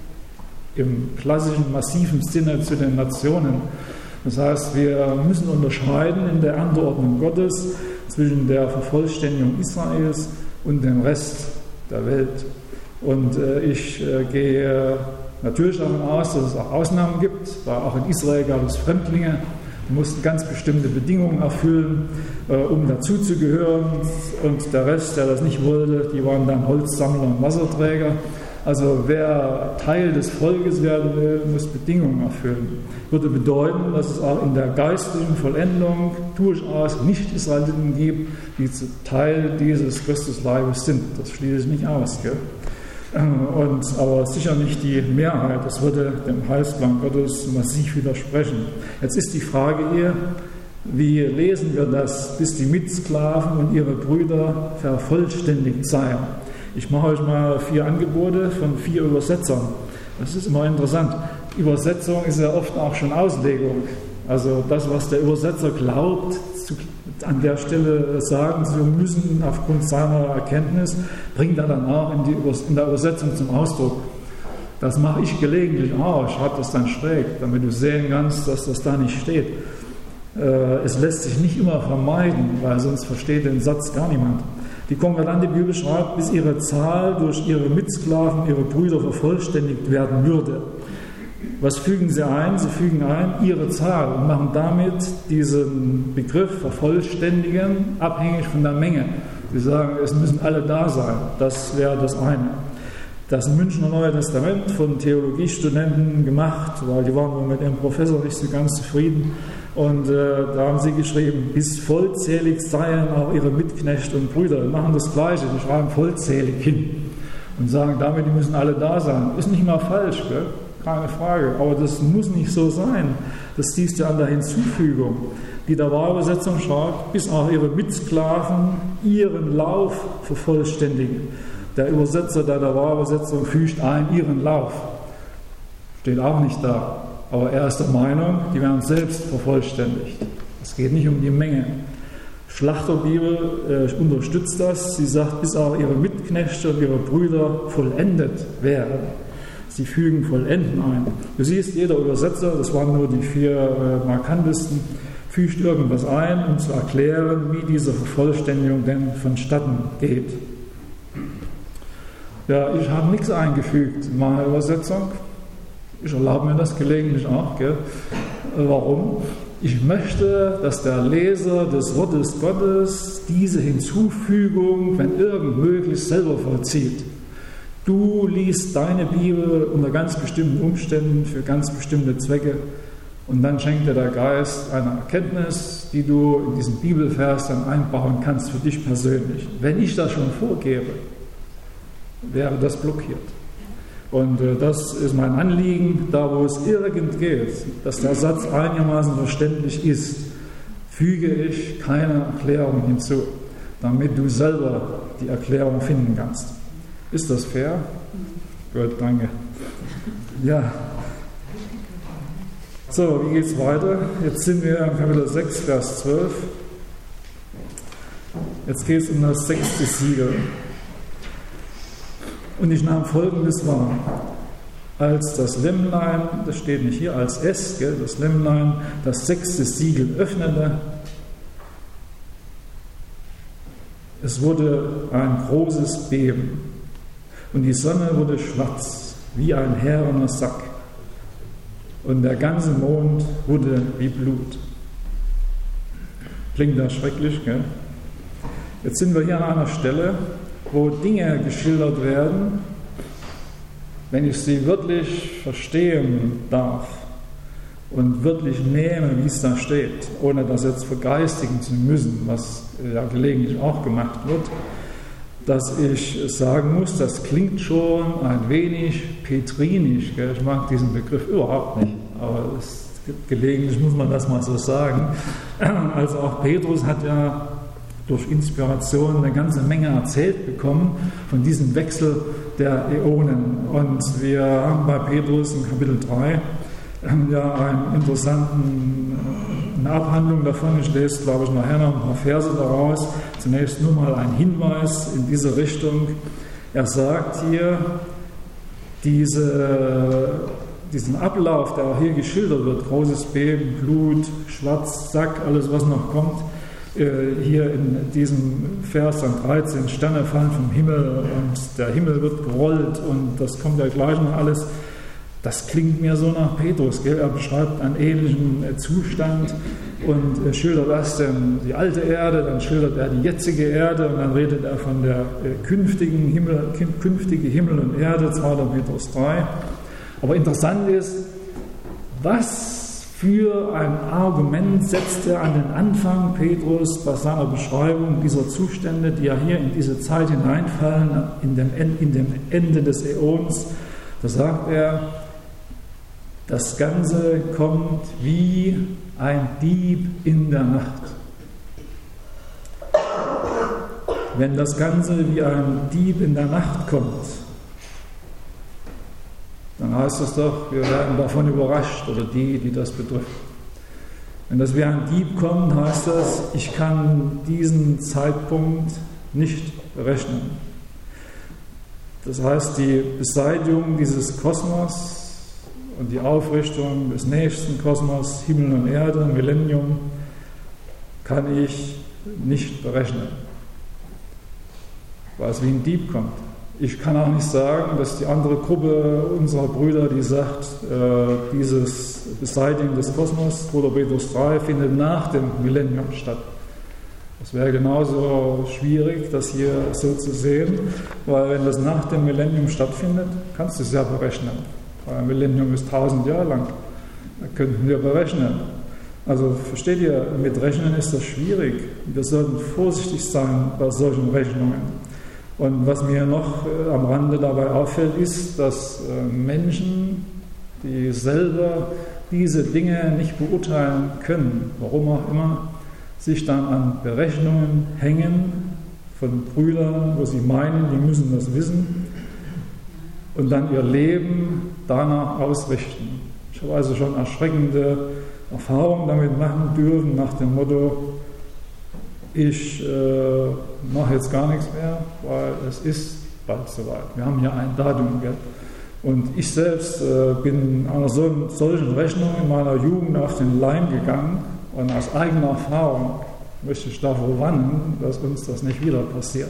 im klassischen, massiven Sinne zu den Nationen. Das heißt, wir müssen unterscheiden in der Anordnung Gottes zwischen der Vervollständigung Israels und dem Rest der Welt. Und äh, ich äh, gehe natürlich davon aus, dass es auch Ausnahmen gibt, weil auch in Israel gab es Fremdlinge, die mussten ganz bestimmte Bedingungen erfüllen, äh, um dazuzugehören. Und der Rest, der das nicht wollte, die waren dann Holzsammler und Wasserträger. Also wer Teil des Volkes werden will, muss Bedingungen erfüllen. Würde bedeuten, dass es auch in der geistlichen Vollendung durchaus Nicht-Israeliten gibt, die Teil dieses Christusleibes sind. Das schließe ich nicht aus. Gell? Und, aber sicher nicht die Mehrheit. Das würde dem Heilsplan Gottes massiv widersprechen. Jetzt ist die Frage hier, wie lesen wir das, bis die Mitsklaven und ihre Brüder vervollständigt seien? Ich mache euch mal vier Angebote von vier Übersetzern. Das ist immer interessant. Übersetzung ist ja oft auch schon Auslegung. Also das, was der Übersetzer glaubt, zu, an der Stelle sagen zu müssen, aufgrund seiner Erkenntnis, bringt er dann auch in, die, in der Übersetzung zum Ausdruck. Das mache ich gelegentlich auch. Ich schreibe das dann schräg, damit du sehen kannst, dass das da nicht steht. Äh, es lässt sich nicht immer vermeiden, weil sonst versteht den Satz gar niemand. Die Konkordante Bibel schreibt, bis ihre Zahl durch ihre Mitsklaven, ihre Brüder vervollständigt werden würde. Was fügen sie ein? Sie fügen ein ihre Zahl und machen damit diesen Begriff vervollständigen abhängig von der Menge. Sie sagen, es müssen alle da sein. Das wäre das eine. Das Münchner Neue Testament von Theologiestudenten gemacht, weil die waren wohl mit dem Professor nicht so ganz zufrieden. Und äh, da haben sie geschrieben, bis vollzählig seien auch ihre Mitknechte und Brüder. Die machen das Gleiche, die schreiben vollzählig hin und sagen damit, die müssen alle da sein. Ist nicht mal falsch, gell? keine Frage. Aber das muss nicht so sein. Das siehst du an der Hinzufügung, die der Wahrübersetzung schreibt, bis auch ihre Mitsklaven ihren Lauf vervollständigen. Der Übersetzer der, der Wahrübersetzung fügt ein, ihren Lauf. Steht auch nicht da. Aber er ist der Meinung, die werden selbst vervollständigt. Es geht nicht um die Menge. Schlachterbibel äh, unterstützt das. Sie sagt, bis auch ihre Mitknechte und ihre Brüder vollendet werden. Sie fügen Vollenden ein. Du siehst, jeder Übersetzer, das waren nur die vier äh, markantesten, fügt irgendwas ein, um zu erklären, wie diese Vervollständigung denn vonstatten geht. Ja, ich habe nichts eingefügt in meiner Übersetzung. Ich erlaube mir das gelegentlich auch. Gell? Warum? Ich möchte, dass der Leser des Wortes Gottes diese Hinzufügung, wenn irgend möglich, selber vollzieht. Du liest deine Bibel unter ganz bestimmten Umständen für ganz bestimmte Zwecke und dann schenkt dir der Geist eine Erkenntnis, die du in diesen Bibelvers dann einbauen kannst für dich persönlich. Wenn ich das schon vorgebe, wäre das blockiert. Und äh, das ist mein Anliegen, da wo es irgend geht, dass der Satz einigermaßen verständlich ist, füge ich keine Erklärung hinzu, damit du selber die Erklärung finden kannst. Ist das fair? Gut, danke. Ja. So, wie geht es weiter? Jetzt sind wir im Kapitel sechs, Vers zwölf. Jetzt geht es um das sechste Siegel. Und ich nahm Folgendes wahr. Als das Lämmlein, das steht nicht hier, als es, gell, das Lämmlein, das sechste Siegel öffnete, es wurde ein großes Beben und die Sonne wurde schwarz wie ein härener Sack und der ganze Mond wurde wie Blut. Klingt das schrecklich, gell? Jetzt sind wir hier an einer Stelle, wo Dinge geschildert werden, wenn ich sie wirklich verstehen darf und wirklich nehme, wie es da steht, ohne das jetzt vergeistigen zu müssen, was ja gelegentlich auch gemacht wird, dass ich sagen muss, das klingt schon ein wenig petrinisch. Gell? Ich mag diesen Begriff überhaupt nicht, aber es, gelegentlich muss man das mal so sagen. Also auch Petrus hat ja durch Inspiration eine ganze Menge erzählt bekommen von diesem Wechsel der Äonen. Und wir haben bei Petrus in Kapitel drei ja einen interessanten, eine Abhandlung davon. Ich lese, glaube ich, nachher noch ein paar Verse daraus. Zunächst nur mal ein Hinweis in diese Richtung. Er sagt hier, diese, diesen Ablauf, der auch hier geschildert wird, großes Beben, Blut, Schwarz, Sack, alles was noch kommt, hier in diesem Vers dann dreizehn, Sterne fallen vom Himmel und der Himmel wird gerollt und das kommt ja gleich noch alles. Das klingt mir so nach Petrus, gell? Er beschreibt einen ähnlichen Zustand und schildert erst die alte Erde, dann schildert er die jetzige Erde und dann redet er von der künftigen Himmel, künftige Himmel und Erde, zweiter Petrus drei. Aber interessant ist, was für ein Argument setzt er an den Anfang, Petrus, bei seiner Beschreibung dieser Zustände, die ja hier in diese Zeit hineinfallen, in dem, in dem Ende des Äons. Da sagt er, das Ganze kommt wie ein Dieb in der Nacht. Wenn das Ganze wie ein Dieb in der Nacht kommt, dann heißt es doch, wir werden davon überrascht, oder die, die das betrifft. Wenn das wie ein Dieb kommt, heißt das, ich kann diesen Zeitpunkt nicht berechnen. Das heißt, die Beseitigung dieses Kosmos und die Aufrichtung des nächsten Kosmos, Himmel und Erde, Millennium, kann ich nicht berechnen, weil es wie ein Dieb kommt. Ich kann auch nicht sagen, dass die andere Gruppe unserer Brüder, die sagt, äh, dieses Beseitigen des Kosmos, zweiter Petrus drei, findet nach dem Millennium statt. Es wäre genauso schwierig, das hier so zu sehen, weil wenn das nach dem Millennium stattfindet, kannst du es ja berechnen. Weil ein Millennium ist tausend Jahre lang. Da könnten wir berechnen. Also versteht ihr, mit Rechnen ist das schwierig. Wir sollten vorsichtig sein bei solchen Rechnungen. Und was mir noch äh, am Rande dabei auffällt, ist, dass äh, Menschen, die selber diese Dinge nicht beurteilen können, warum auch immer, sich dann an Berechnungen hängen von Brüdern, wo sie meinen, die müssen das wissen und dann ihr Leben danach ausrichten. Ich habe also schon erschreckende Erfahrungen damit machen dürfen, nach dem Motto, ich äh, mache jetzt gar nichts mehr, weil es ist bald soweit. Wir haben ja ein Datum. Gell? Und ich selbst äh, bin einer so, solchen Rechnung in meiner Jugend auf den Leim gegangen und aus eigener Erfahrung möchte ich davor warnen, dass uns das nicht wieder passiert.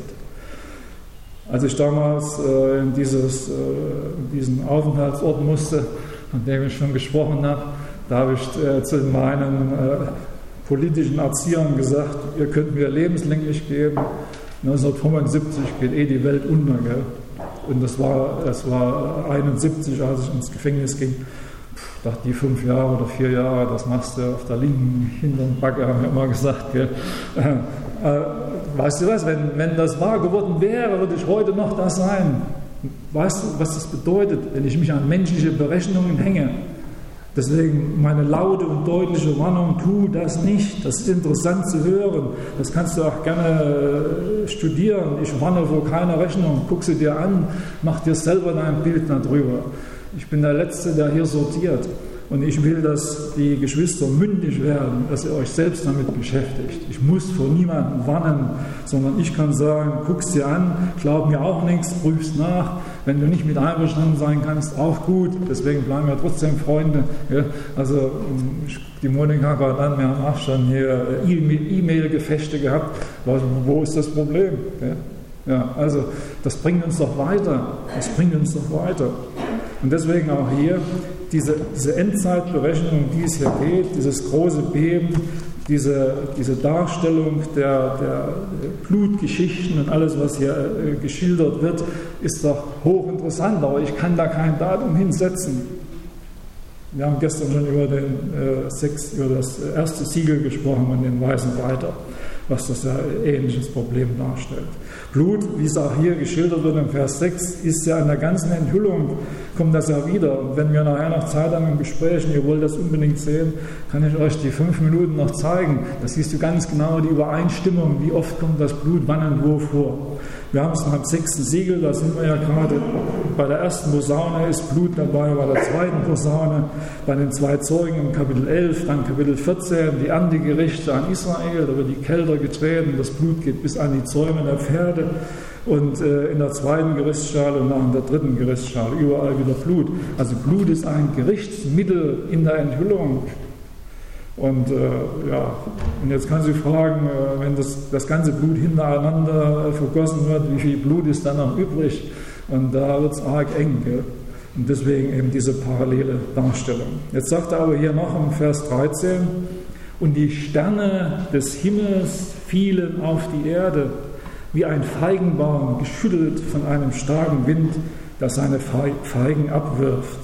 Als ich damals äh, in, dieses, äh, in diesen Aufenthaltsort musste, von dem ich schon gesprochen habe, da habe ich äh, zu meinen äh, politischen Erziehern gesagt, ihr könnt mir lebenslänglich geben, neunzehnhundertfünfundsiebzig geht eh die Welt unter. Gell? Und das war, das war einundsiebzig, als ich ins Gefängnis ging. Ich dachte, die fünf Jahre oder vier Jahre, das machst du auf der linken hinteren Backe, haben wir immer gesagt. Gell? Äh, äh, weißt du was, wenn, wenn das wahr geworden wäre, würde ich heute noch das sein. Weißt du, was das bedeutet, wenn ich mich an menschliche Berechnungen hänge? Deswegen meine laute und deutliche Warnung, tu das nicht. Das ist interessant zu hören. Das kannst du auch gerne studieren. Ich warne vor keiner Rechnung. Guck sie dir an, mach dir selber dein Bild darüber. Ich bin der Letzte, der hier sortiert. Und ich will, dass die Geschwister mündig werden, dass ihr euch selbst damit beschäftigt. Ich muss vor niemandem warnen, sondern ich kann sagen, guck's dir an, glaub mir auch nichts, prüf's nach. Wenn du nicht mit einverstanden sein kannst, auch gut. Deswegen bleiben wir trotzdem Freunde. Ja? Also die Monika gerade an, wir haben auch schon hier E-Mail-Gefechte gehabt. Wo ist das Problem? Ja? Ja, also das bringt uns doch weiter. Das bringt uns doch weiter. Und deswegen auch hier diese, diese Endzeitberechnung, um die es hier geht, dieses große Beben, diese, diese Darstellung der, der Blutgeschichten und alles, was hier äh, geschildert wird, ist doch hochinteressant, aber ich kann da kein Datum hinsetzen. Wir haben gestern schon über, den, äh, sechs, über das erste Siegel gesprochen und den weißen Reiter, was das ja ähnliches Problem darstellt. Blut, wie es auch hier geschildert wird im Vers sechs, ist ja in der ganzen Enthüllung, kommt das ja wieder. Und wenn wir nachher noch Zeit haben im Gespräch und ihr wollt das unbedingt sehen, kann ich euch die fünf Minuten noch zeigen. Da siehst du ganz genau die Übereinstimmung, wie oft kommt das Blut wann und wo vor. Wir haben es beim sechsten Siegel, da sind wir ja gerade bei der ersten Posaune ist Blut dabei, bei der zweiten Posaune, bei den zwei Zeugen im Kapitel elf, dann Kapitel vierzehn, die Erntegerichte an Israel, da wird die Kälter getreten, das Blut geht bis an die Zäume der Pferde und äh, in der zweiten Gerichtsschale und auch in der dritten Gerichtsschale, überall wieder Blut. Also Blut ist ein Gerichtsmittel in der Enthüllung. Und äh, ja, und jetzt kann sie fragen, äh, wenn das, das ganze Blut hintereinander äh, vergossen wird, wie viel Blut ist dann noch übrig? Und da wird es arg eng. Gell? Und deswegen eben diese parallele Darstellung. Jetzt sagt er aber hier noch im Vers dreizehn, und die Sterne des Himmels fielen auf die Erde, wie ein Feigenbaum geschüttelt von einem starken Wind, der seine Feigen abwirft.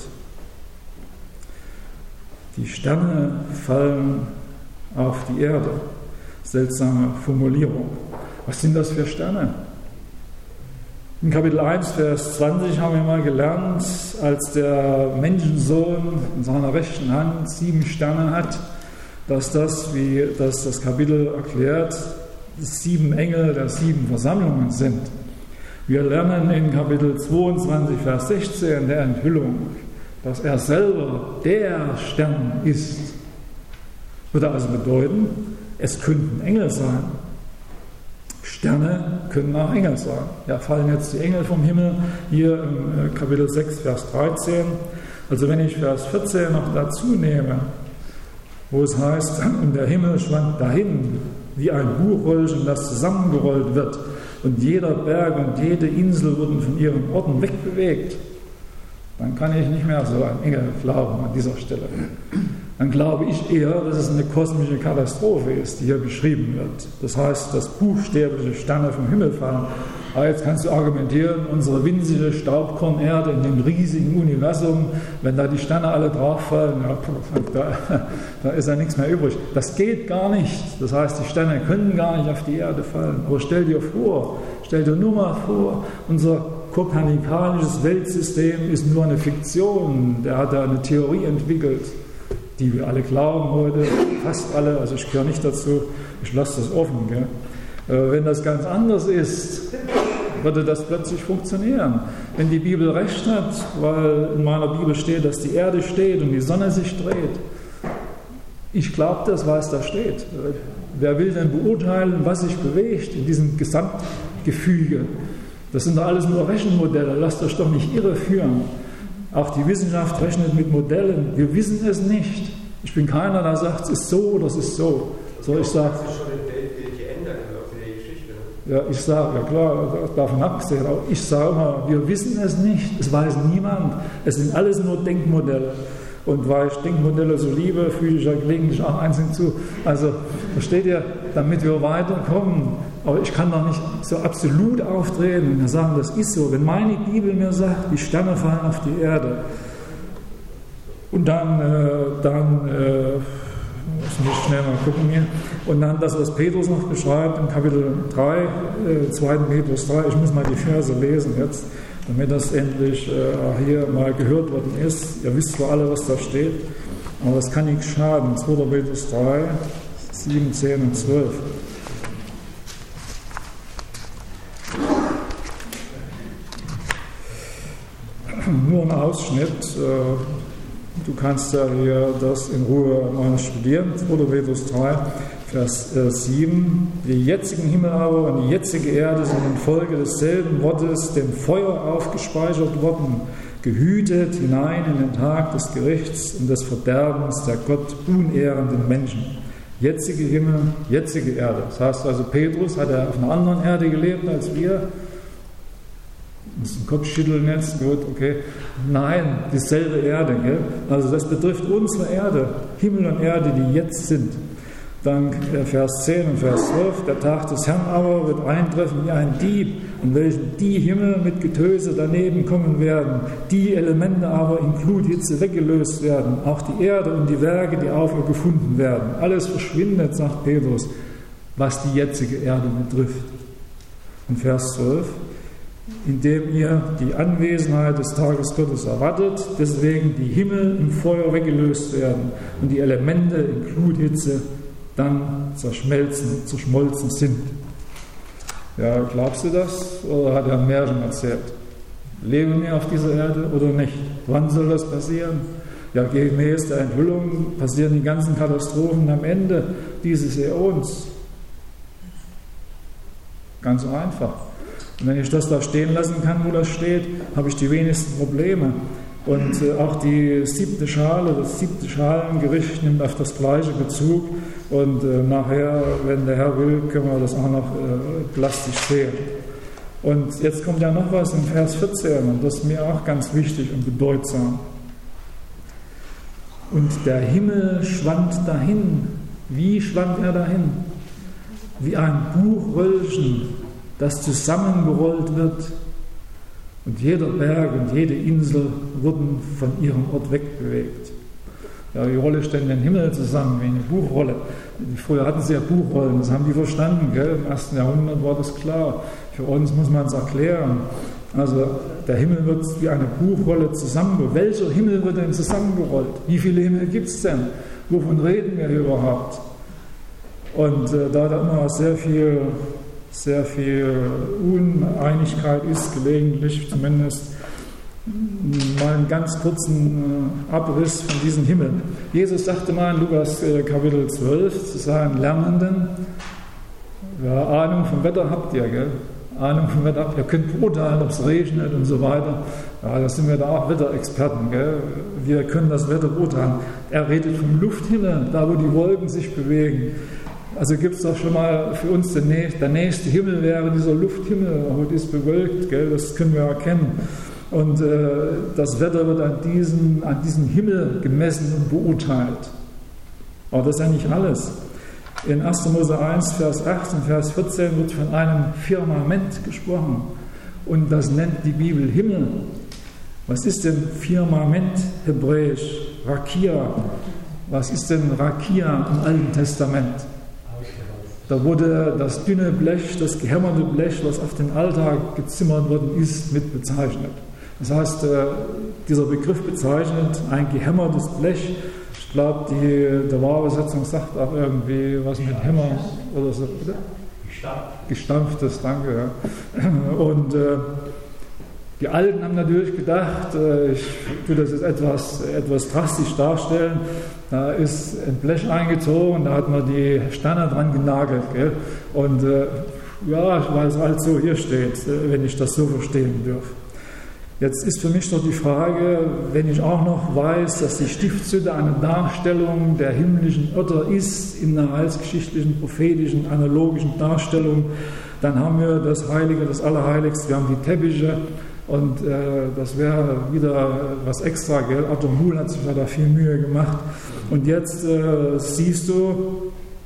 Die Sterne fallen auf die Erde. Seltsame Formulierung. Was sind das für Sterne? In Kapitel eins, Vers zwanzig haben wir mal gelernt, als der Menschensohn in seiner rechten Hand sieben Sterne hat, dass das, wie das das Kapitel erklärt, sieben Engel der sieben Versammlungen sind. Wir lernen in Kapitel zweiundzwanzig, Vers sechzehn der Enthüllung, dass er selber der Stern ist. Würde also bedeuten, es könnten Engel sein. Sterne können auch Engel sein. Ja, fallen jetzt die Engel vom Himmel, hier im Kapitel sechs, Vers dreizehn. Also wenn ich Vers vierzehn noch dazu nehme, wo es heißt, und der Himmel schwankt dahin, wie ein Buchröllchen, das zusammengerollt wird, und jeder Berg und jede Insel wurden von ihren Orten wegbewegt, dann kann ich nicht mehr so an Engel glauben an dieser Stelle. Dann glaube ich eher, dass es eine kosmische Katastrophe ist, die hier beschrieben wird. Das heißt, dass buchstäbliche Sterne vom Himmel fallen. Aber jetzt kannst du argumentieren, unsere winzige Staubkornerde in dem riesigen Universum, wenn da die Sterne alle drauffallen, ja, da, da ist ja nichts mehr übrig. Das geht gar nicht. Das heißt, die Sterne können gar nicht auf die Erde fallen. Aber stell dir vor, stell dir nur mal vor, unser kopernikanisches Weltsystem ist nur eine Fiktion. Der hat da eine Theorie entwickelt, die wir alle glauben heute, fast alle, also ich gehöre nicht dazu, ich lasse das offen. Gell? Wenn das ganz anders ist, würde das plötzlich funktionieren. Wenn die Bibel recht hat, weil in meiner Bibel steht, dass die Erde steht und die Sonne sich dreht, ich glaube das, was da steht. Wer will denn beurteilen, was sich bewegt in diesem Gesamtgefüge? Das sind doch alles nur Rechenmodelle, lasst euch doch nicht irreführen. Auch die Wissenschaft rechnet mit Modellen, wir wissen es nicht. Ich bin keiner, der sagt, es ist so oder es ist so. So, ich sage, ja, ich sage, ja klar, davon abgesehen, aber ich sage immer, wir wissen es nicht, es weiß niemand. Es sind alles nur Denkmodelle. Und weil ich Denkmodelle so liebe, füge ich ja gelegentlich auch eins hinzu. Also, versteht ihr, damit wir weiterkommen. Aber ich kann doch nicht so absolut auftreten und sagen, das ist so. Wenn meine Bibel mir sagt, die Sterne fallen auf die Erde, und dann, äh, dann äh, ich muss schnell mal gucken hier. Und dann das, was Petrus noch beschreibt im Kapitel drei, äh, zweiten Petrus drei, ich muss mal die Verse lesen jetzt, damit das endlich äh, hier mal gehört worden ist. Ihr wisst zwar alle, was da steht, aber das kann nichts schaden. zweiter Petrus drei, sieben, zehn und zwölf. Nur ein Ausschnitt. Äh, Du kannst ja hier das in Ruhe mal studieren. zweiter Petrus drei, Vers sieben. Die jetzigen Himmel aber und die jetzige Erde sind in Folge desselben Wortes dem Feuer aufgespeichert worden, gehütet hinein in den Tag des Gerichts und des Verderbens der Gott unehrenden Menschen. Jetzige Himmel, jetzige Erde. Das heißt also, Petrus hat er auf einer anderen Erde gelebt als wir. Muss den Kopf schütteln jetzt, gut, okay. Nein, dieselbe Erde, gell? Also das betrifft unsere Erde, Himmel und Erde, die jetzt sind. Dann Vers zehn und Vers zwölf, der Tag des Herrn aber wird eintreffen wie ein Dieb, in welchem die Himmel mit Getöse daneben kommen werden, die Elemente aber in Gluthitze weggelöst werden, auch die Erde und die Werke, die auf ihr gefunden werden. Alles verschwindet, sagt Petrus, was die jetzige Erde betrifft. Und Vers zwölf, indem ihr die Anwesenheit des Tages Gottes erwartet, deswegen die Himmel im Feuer weggelöst werden und die Elemente in Gluthitze dann zerschmelzen, zerschmolzen sind. Ja, glaubst du das? Oder hat er ein Märchen erzählt? Leben wir auf dieser Erde oder nicht? Wann soll das passieren? Ja, gemäß der Enthüllung passieren die ganzen Katastrophen am Ende dieses Äons. Ganz einfach. Und wenn ich das da stehen lassen kann, wo das steht, habe ich die wenigsten Probleme. Und äh, auch die siebte Schale, das siebte Schalengericht nimmt auf das gleiche Bezug. Und äh, nachher, wenn der Herr will, können wir das auch noch äh, plastisch sehen. Und jetzt kommt ja noch was in Vers vierzehn, und das ist mir auch ganz wichtig und bedeutsam. Und der Himmel schwand dahin. Wie schwand er dahin? Wie ein Buchröllchen, das zusammengerollt wird, und jeder Berg und jede Insel wurden von ihrem Ort wegbewegt. Ja, wie rolle ich denn den Himmel zusammen wie eine Buchrolle? Früher hatten sie ja Buchrollen, das haben die verstanden, gell? Im ersten Jahrhundert war das klar. Für uns muss man es erklären. Also der Himmel wird wie eine Buchrolle zusammengerollt. Welcher Himmel wird denn zusammengerollt? Wie viele Himmel gibt es denn? Wovon reden wir überhaupt? Und äh, da da immer sehr viel sehr viel Uneinigkeit ist, gelegentlich zumindest, mal einen ganz kurzen Abriss von diesem Himmel. Jesus sagte mal in Lukas Kapitel zwölf zu seinen Lernenden, ja, Ahnung vom Wetter habt ihr, gell? Ahnung vom Wetter habt ihr, ihr könnt beurteilen, ob es regnet und so weiter. Ja, da sind wir da auch Wetterexperten, gell? Wir können das Wetter beurteilen. Er redet vom Lufthimmel, da wo die Wolken sich bewegen. Also gibt es doch schon mal für uns den nächste, der nächste Himmel wäre dieser Lufthimmel, heute ist bewölkt, gell, das können wir erkennen. Und äh, das Wetter wird an diesem, an diesem Himmel gemessen und beurteilt. Aber das ist ja nicht alles. In erster Mose eins, Vers acht und Vers vierzehn wird von einem Firmament gesprochen. Und das nennt die Bibel Himmel. Was ist denn Firmament hebräisch? Rakia. Was ist denn Rakia im Alten Testament? Da wurde das dünne Blech, das gehämmerte Blech, was auf den Alltag gezimmert worden ist, mit bezeichnet. Das heißt, dieser Begriff bezeichnet ein gehämmertes Blech. Ich glaube, die der Wahrübersetzung sagt auch irgendwie was mit Hämmer oder so. Gestampft. Gestampftes, danke. Ja. Und äh, die Alten haben natürlich gedacht, äh, ich tue das jetzt etwas, etwas drastisch darstellen, da ist ein Blech eingezogen, da hat man die Stange dran genagelt. Gell? Und äh, ja, weil es halt so hier steht, äh, wenn ich das so verstehen dürfte. Jetzt ist für mich noch die Frage, wenn ich auch noch weiß, dass die Stiftshütte eine Darstellung der himmlischen Örter ist, in einer heilsgeschichtlichen, prophetischen, analogischen Darstellung, dann haben wir das Heilige, das Allerheiligste, wir haben die Teppiche und äh, das wäre wieder was extra, gell? Otto Muhl hat sich da viel Mühe gemacht. Und jetzt äh, siehst du,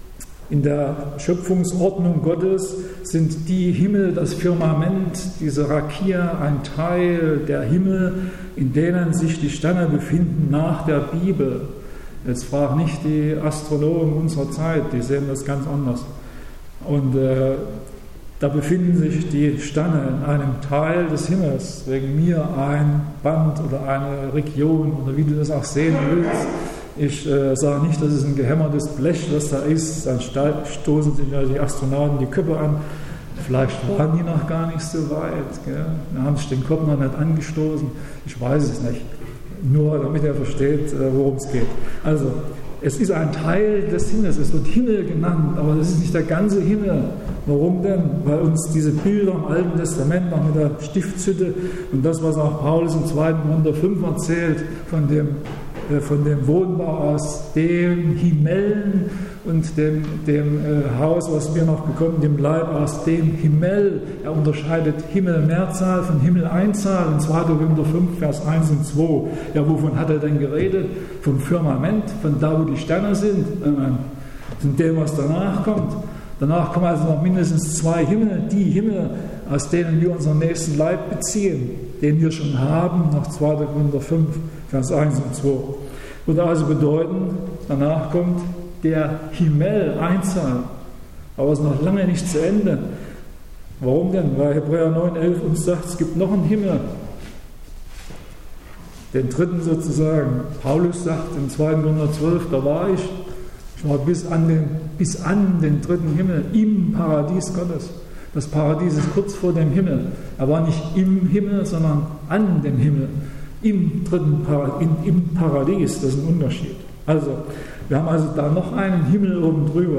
in der Schöpfungsordnung Gottes sind die Himmel, das Firmament, diese Rakia, ein Teil der Himmel, in denen sich die Sterne befinden nach der Bibel. Jetzt frag nicht die Astronomen unserer Zeit, die sehen das ganz anders. Und äh, da befinden sich die Sterne in einem Teil des Himmels, wegen mir ein Band oder eine Region oder wie du das auch sehen willst. Ich äh, sage nicht, das ist ein gehämmertes Blech, was da ist. Dann stoßen sich ja die Astronauten die Köpfe an. Vielleicht waren die noch gar nicht so weit. Gell? Da haben sich den Kopf noch nicht angestoßen. Ich weiß es nicht. Nur damit er versteht, äh, worum es geht. Also, es ist ein Teil des Himmels. Es wird Himmel genannt, aber das ist nicht der ganze Himmel. Warum denn? Weil uns diese Bilder im Alten Testament noch mit der Stiftshütte und das, was auch Paulus im zweiten Korinther fünf erzählt, von dem von dem Wohnbau aus dem Himmelen und dem, dem äh, Haus, was wir noch bekommen, dem Leib aus dem Himmel. Er unterscheidet Himmel-Mehrzahl von Himmel-Einzahl in zweiten Korinther fünf, Vers eins und zwei. Ja, wovon hat er denn geredet? Vom Firmament, von da, wo die Sterne sind, äh, von dem, was danach kommt. Danach kommen also noch mindestens zwei Himmel, die Himmel, aus denen wir unseren nächsten Leib beziehen, den wir schon haben, nach zweiten Korinther fünf, Vers eins und zwei. Würde also bedeuten, danach kommt der Himmel, Einzahl. Aber es ist noch lange nicht zu Ende. Warum denn? Weil Hebräer neun, elf uns sagt, es gibt noch einen Himmel. Den dritten sozusagen. Paulus sagt in zweiten Korinther zwölf, da war ich. Ich war bis an, den, bis an den dritten Himmel, im Paradies Gottes. Das Paradies ist kurz vor dem Himmel. Er war nicht im Himmel, sondern an dem Himmel. Im dritten Paradies, in, im Paradies, das ist ein Unterschied. Also, wir haben also da noch einen Himmel oben drüber.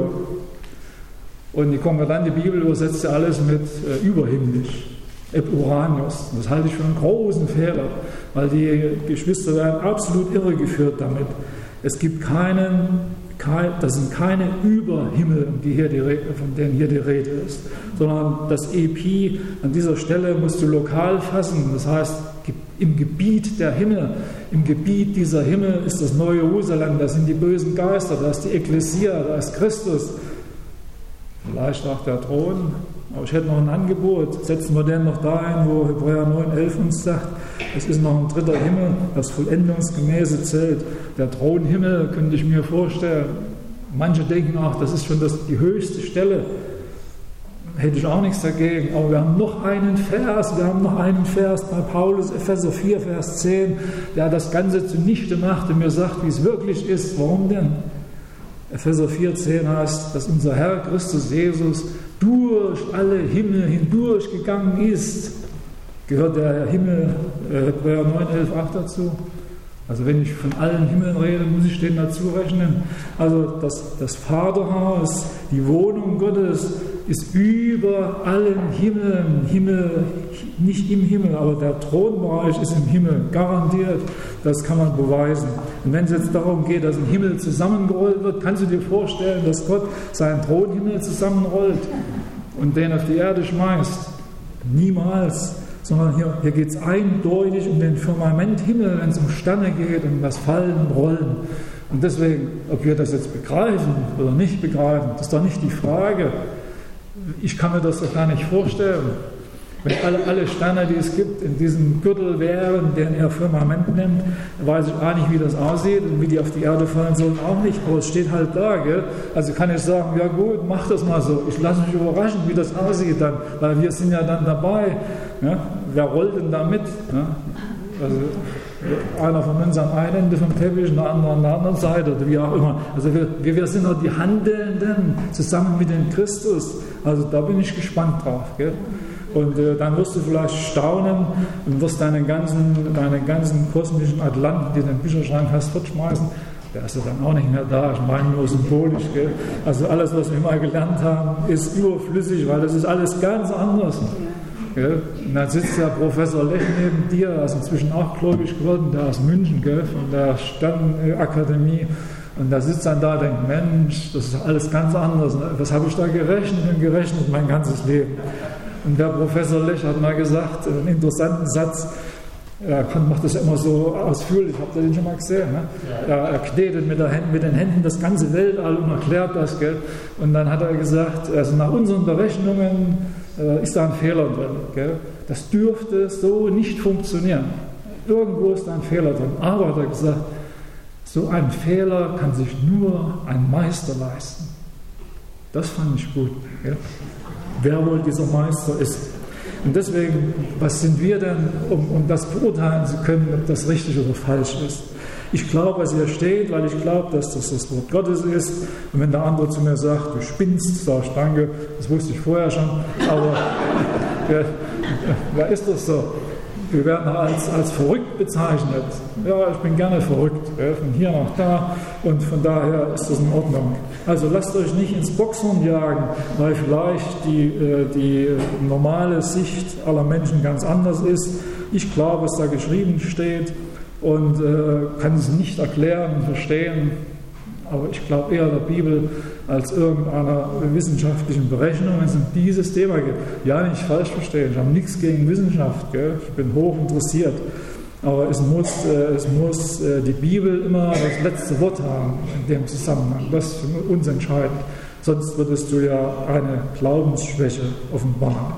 Und die konkordante Bibel übersetzt ja alles mit äh, überhimmlisch, Eb Uranius. Das halte ich für einen großen Fehler, weil die Geschwister werden absolut irregeführt damit. Es gibt keinen, kein, das sind keine Überhimmel, die hier die Rede, von denen hier die Rede ist, sondern das Epi an dieser Stelle musst du lokal fassen. Das heißt, im Gebiet der Himmel, im Gebiet dieser Himmel ist das neue Jerusalem, da sind die bösen Geister, da ist die Ekklesia, da ist Christus. Vielleicht auch der Thron, aber ich hätte noch ein Angebot. Setzen wir den noch dahin, wo Hebräer neun, elf uns sagt, es ist noch ein dritter Himmel, das vollendungsgemäße Zelt. Der Thronhimmel könnte ich mir vorstellen. Manche denken auch, das ist schon das, die höchste Stelle. Hätte ich auch nichts dagegen. Aber wir haben noch einen Vers, wir haben noch einen Vers bei Paulus, Epheser vier, Vers zehn, der das Ganze zunichte macht und mir sagt, wie es wirklich ist. Warum denn? Epheser vier, zehn heißt, dass unser Herr Christus Jesus durch alle Himmel hindurchgegangen ist. Gehört der Himmel, äh, Hebräer neun, elf, acht dazu? Also wenn ich von allen Himmeln rede, muss ich den dazu rechnen. Also das, das Vaterhaus, die Wohnung Gottes ist über allen Himmeln, Himmel, nicht im Himmel, aber der Thronbereich ist im Himmel, garantiert. Das kann man beweisen. Und wenn es jetzt darum geht, dass ein Himmel zusammengerollt wird, kannst du dir vorstellen, dass Gott seinen Thronhimmel zusammenrollt und den auf die Erde schmeißt? Niemals. Sondern hier, hier geht es eindeutig um den Firmamenthimmel, wenn es um Sterne geht, um das Fallen und Rollen. Und deswegen, ob wir das jetzt begreifen oder nicht begreifen, das ist doch nicht die Frage. Ich kann mir das doch gar nicht vorstellen. Wenn alle, alle Sterne, die es gibt, in diesem Gürtel wären, den er Firmament nennt, weiß ich auch nicht, wie das aussieht und wie die auf die Erde fallen sollen, auch nicht. Aber es steht halt da. Gell? Also kann ich sagen, ja gut, mach das mal so. Ich lasse mich überraschen, wie das aussieht dann, weil wir sind ja dann dabei. Ja? Wer rollt denn da mit? Ja? Also einer von uns am einen Ende vom Teppich, der andere an der anderen Seite oder wie auch immer. Also wir, wir sind auch die Handelnden zusammen mit dem Christus. Also da bin ich gespannt drauf. Gell? Und äh, dann wirst du vielleicht staunen und wirst deinen ganzen, deinen ganzen kosmischen Atlanten, die du im Bücherschrank hast, fortschmeißen. Der ist ja dann auch nicht mehr da. Ich meine nur symbolisch. Gell? Also alles, was wir mal gelernt haben, ist überflüssig, weil das ist alles ganz anders. Gell? Und dann sitzt der Professor Lech neben dir, er ist inzwischen auch gläubig geworden, der aus München, gell, von der Sternenakademie. Und da sitzt dann da und denkt, Mensch, das ist alles ganz anders. Was habe ich da gerechnet und gerechnet mein ganzes Leben? Und der Professor Lech hat mal gesagt, einen interessanten Satz, er macht das immer so ausführlich, habt ihr den schon mal gesehen? Ne? Er, er knetet mit, der Hand, mit den Händen das ganze Weltall und erklärt das. Gell? Und dann hat er gesagt, also nach unseren Berechnungen äh, ist da ein Fehler drin. Gell? Das dürfte so nicht funktionieren. Irgendwo ist da ein Fehler drin. Aber hat er gesagt, so einen Fehler kann sich nur ein Meister leisten. Das fand ich gut. Gell? Wer wohl dieser Meister ist. Und deswegen, was sind wir denn, um, um das beurteilen zu können, ob das richtig oder falsch ist? Ich glaube, was hier steht, weil ich glaube, dass das das Wort Gottes ist. Und wenn der andere zu mir sagt, du spinnst, sage ich danke, das wusste ich vorher schon. Aber ja, ja, ist das so? Wir werden als, als verrückt bezeichnet. Ja, ich bin gerne verrückt, ja, von hier nach da und von daher ist das in Ordnung. Also lasst euch nicht ins Boxhorn jagen, weil vielleicht die, die normale Sicht aller Menschen ganz anders ist. Ich glaube, was da geschrieben steht und äh, kann es nicht erklären und verstehen, aber ich glaube eher der Bibel als irgendeiner wissenschaftlichen Berechnung, wenn es um dieses Thema geht. Ja, nicht falsch verstehen, ich habe nichts gegen Wissenschaft, gell? Ich bin hoch interessiert, aber es muss, äh, es muss äh, die Bibel immer das letzte Wort haben in dem Zusammenhang. Das ist für uns entscheidend, sonst würdest du ja eine Glaubensschwäche offenbaren.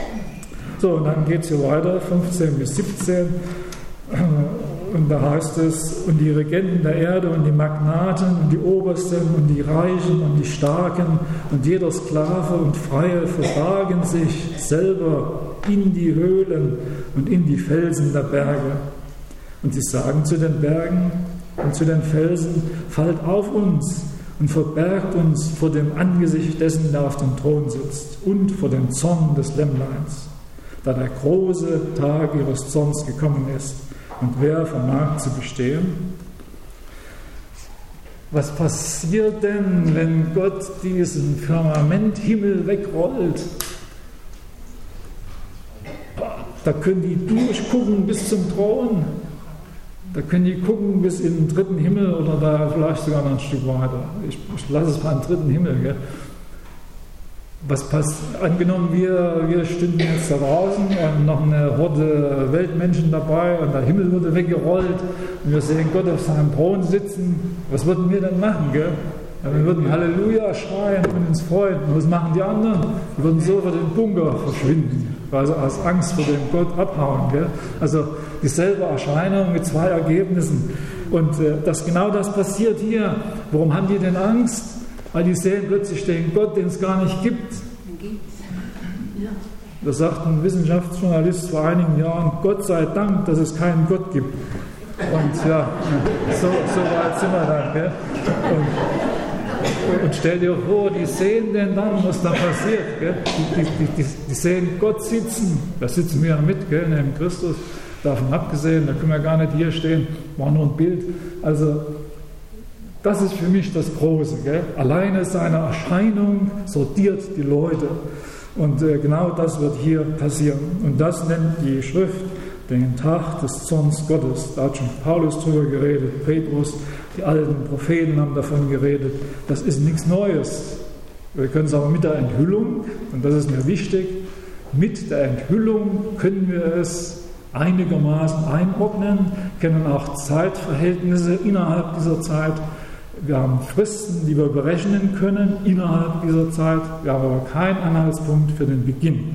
So, und dann geht es hier weiter, fünfzehn bis siebzehn. Und da heißt es, und die Regenten der Erde und die Magnaten und die Obersten und die Reichen und die Starken und jeder Sklave und Freie verbargen sich selber in die Höhlen und in die Felsen der Berge. Und sie sagen zu den Bergen und zu den Felsen, fallt auf uns und verbergt uns vor dem Angesicht dessen, der auf dem Thron sitzt und vor dem Zorn des Lämmleins, da der große Tag ihres Zorns gekommen ist. Und wer vermag zu bestehen? Was passiert denn, wenn Gott diesen Firmamenthimmel wegrollt? Da können die durchgucken bis zum Thron. Da können die gucken bis in den dritten Himmel oder da vielleicht sogar noch ein Stück weiter. Ich, ich lasse es mal im dritten Himmel. Gell? Was passt? Angenommen, wir, wir stünden jetzt da draußen und noch eine Horde Weltmenschen dabei und der Himmel würde weggerollt und wir sehen Gott auf seinem Thron sitzen. Was würden wir denn machen? Gell? Ja, wir würden Halleluja schreien und uns freuen. Und was machen die anderen? Die würden so vor den Bunker verschwinden, weil sie aus Angst vor dem Gott abhauen. Gell? Also dieselbe Erscheinung mit zwei Ergebnissen. Und äh, das, genau das passiert hier. Warum haben die denn Angst? Weil die sehen plötzlich den Gott, den es gar nicht gibt. Da sagt ein Wissenschaftsjournalist vor einigen Jahren, Gott sei Dank, dass es keinen Gott gibt. Und ja, so, so weit sind wir dann. Gell? Und, und stell dir vor, die sehen denn dann, was da passiert. Gell? Die, die, die, die sehen Gott sitzen. Da sitzen wir ja mit, gell, neben Christus. Davon abgesehen, da können wir gar nicht hier stehen, war nur ein Bild. Also das ist für mich das Große. Gell? Alleine seine Erscheinung sortiert die Leute. Und äh, genau das wird hier passieren. Und das nennt die Schrift den Tag des Zorns Gottes. Da hat schon Paulus drüber geredet, Petrus, die alten Propheten haben davon geredet. Das ist nichts Neues. Wir können es aber mit der Enthüllung, und das ist mir wichtig, mit der Enthüllung können wir es einigermaßen einordnen, kennen auch Zeitverhältnisse innerhalb dieser Zeit. Wir haben Fristen, die wir berechnen können innerhalb dieser Zeit. Wir haben aber keinen Anhaltspunkt für den Beginn.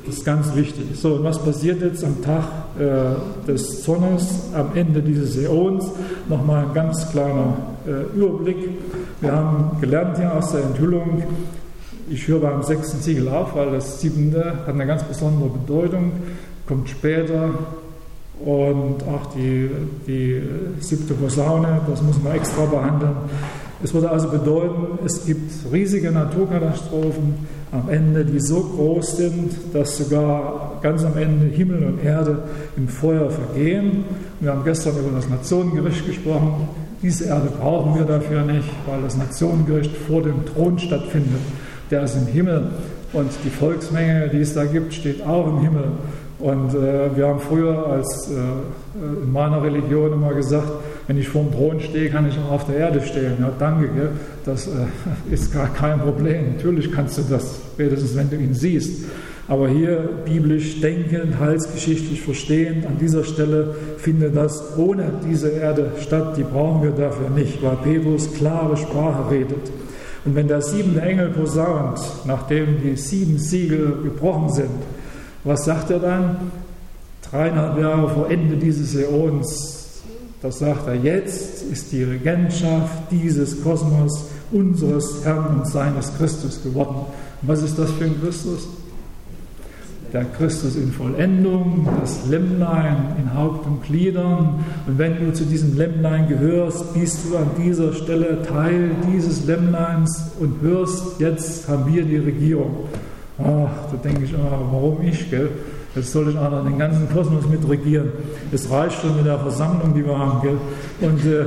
Das ist ganz wichtig. So, und was passiert jetzt am Tag äh, des Zornes, am Ende dieses Äons? Nochmal ein ganz kleiner äh, Überblick. Wir haben gelernt hier aus der Enthüllung, ich höre beim sechsten Siegel auf, weil das siebente hat eine ganz besondere Bedeutung, kommt später. Und auch die, die siebte Posaune, das muss man extra behandeln. Es würde also bedeuten, es gibt riesige Naturkatastrophen am Ende, die so groß sind, dass sogar ganz am Ende Himmel und Erde im Feuer vergehen. Wir haben gestern über das Nationengericht gesprochen. Diese Erde brauchen wir dafür nicht, weil das Nationengericht vor dem Thron stattfindet. Der ist im Himmel und die Volksmenge, die es da gibt, steht auch im Himmel. Und äh, wir haben früher als äh, in meiner Religion immer gesagt, wenn ich vor dem Thron stehe, kann ich auch auf der Erde stehen. Ja, danke, gell? Das äh, ist gar kein Problem. Natürlich kannst du das, spätestens wenn du ihn siehst. Aber hier biblisch denkend, heilsgeschichtlich verstehend, an dieser Stelle findet das ohne diese Erde statt. Die brauchen wir dafür nicht, weil Petrus klare Sprache redet. Und wenn der siebente Engel posaunt, nachdem die sieben Siegel gebrochen sind, was sagt er dann? Dreieinhalb Jahre vor Ende dieses Äons, das sagt er, jetzt ist die Regentschaft dieses Kosmos unseres Herrn und seines Christus geworden. Und was ist das für ein Christus? Der Christus in Vollendung, das Lämmlein in Haupt und Gliedern. Und wenn du zu diesem Lämmlein gehörst, bist du an dieser Stelle Teil dieses Lämmleins und hörst, jetzt haben wir die Regierung. Ach, da denke ich, ah, warum ich, gell? Jetzt soll ich auch noch den ganzen Kosmos mitregieren. Es reicht schon mit der Versammlung, die wir haben, gell? Und äh,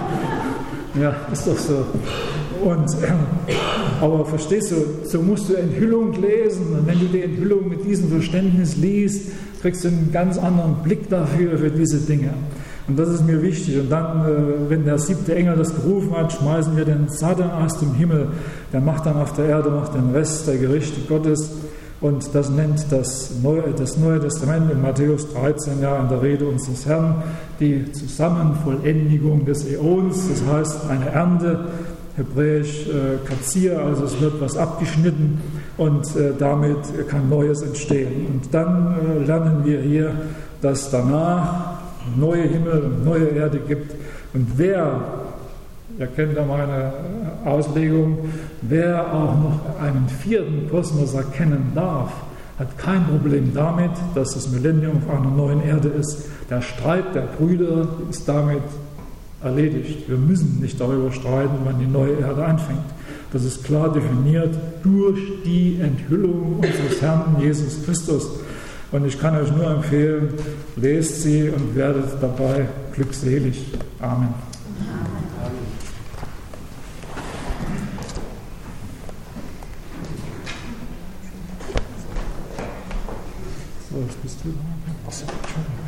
ja, ist doch so. Und, äh, aber verstehst du, so musst du Enthüllung lesen. Und wenn du die Enthüllung mit diesem Verständnis liest, kriegst du einen ganz anderen Blick dafür, für diese Dinge. Und das ist mir wichtig. Und dann, äh, wenn der siebte Engel das gerufen hat, schmeißen wir den Satan aus dem Himmel. Der macht dann auf der Erde noch den Rest der Gerichte Gottes. Und das nennt das Neue, das Neue Testament in Matthäus dreizehn, ja, in der Rede unseres Herrn, die Zusammenvollendigung des Äons. Das heißt, eine Ernte, hebräisch äh, Katzir, also es wird was abgeschnitten und äh, damit kann Neues entstehen. Und dann äh, lernen wir hier, dass danach neue Himmel und neue Erde gibt. Und wer, ihr kennt ja meine Auslegung, wer auch noch einen vierten Kosmos erkennen darf, hat kein Problem damit, dass das Millennium auf einer neuen Erde ist. Der Streit der Brüder ist damit erledigt. Wir müssen nicht darüber streiten, wann die neue Erde anfängt. Das ist klar definiert durch die Enthüllung unseres Herrn Jesus Christus. Und ich kann euch nur empfehlen, lest sie und werdet dabei glückselig. Amen. So, jetzt bist du da.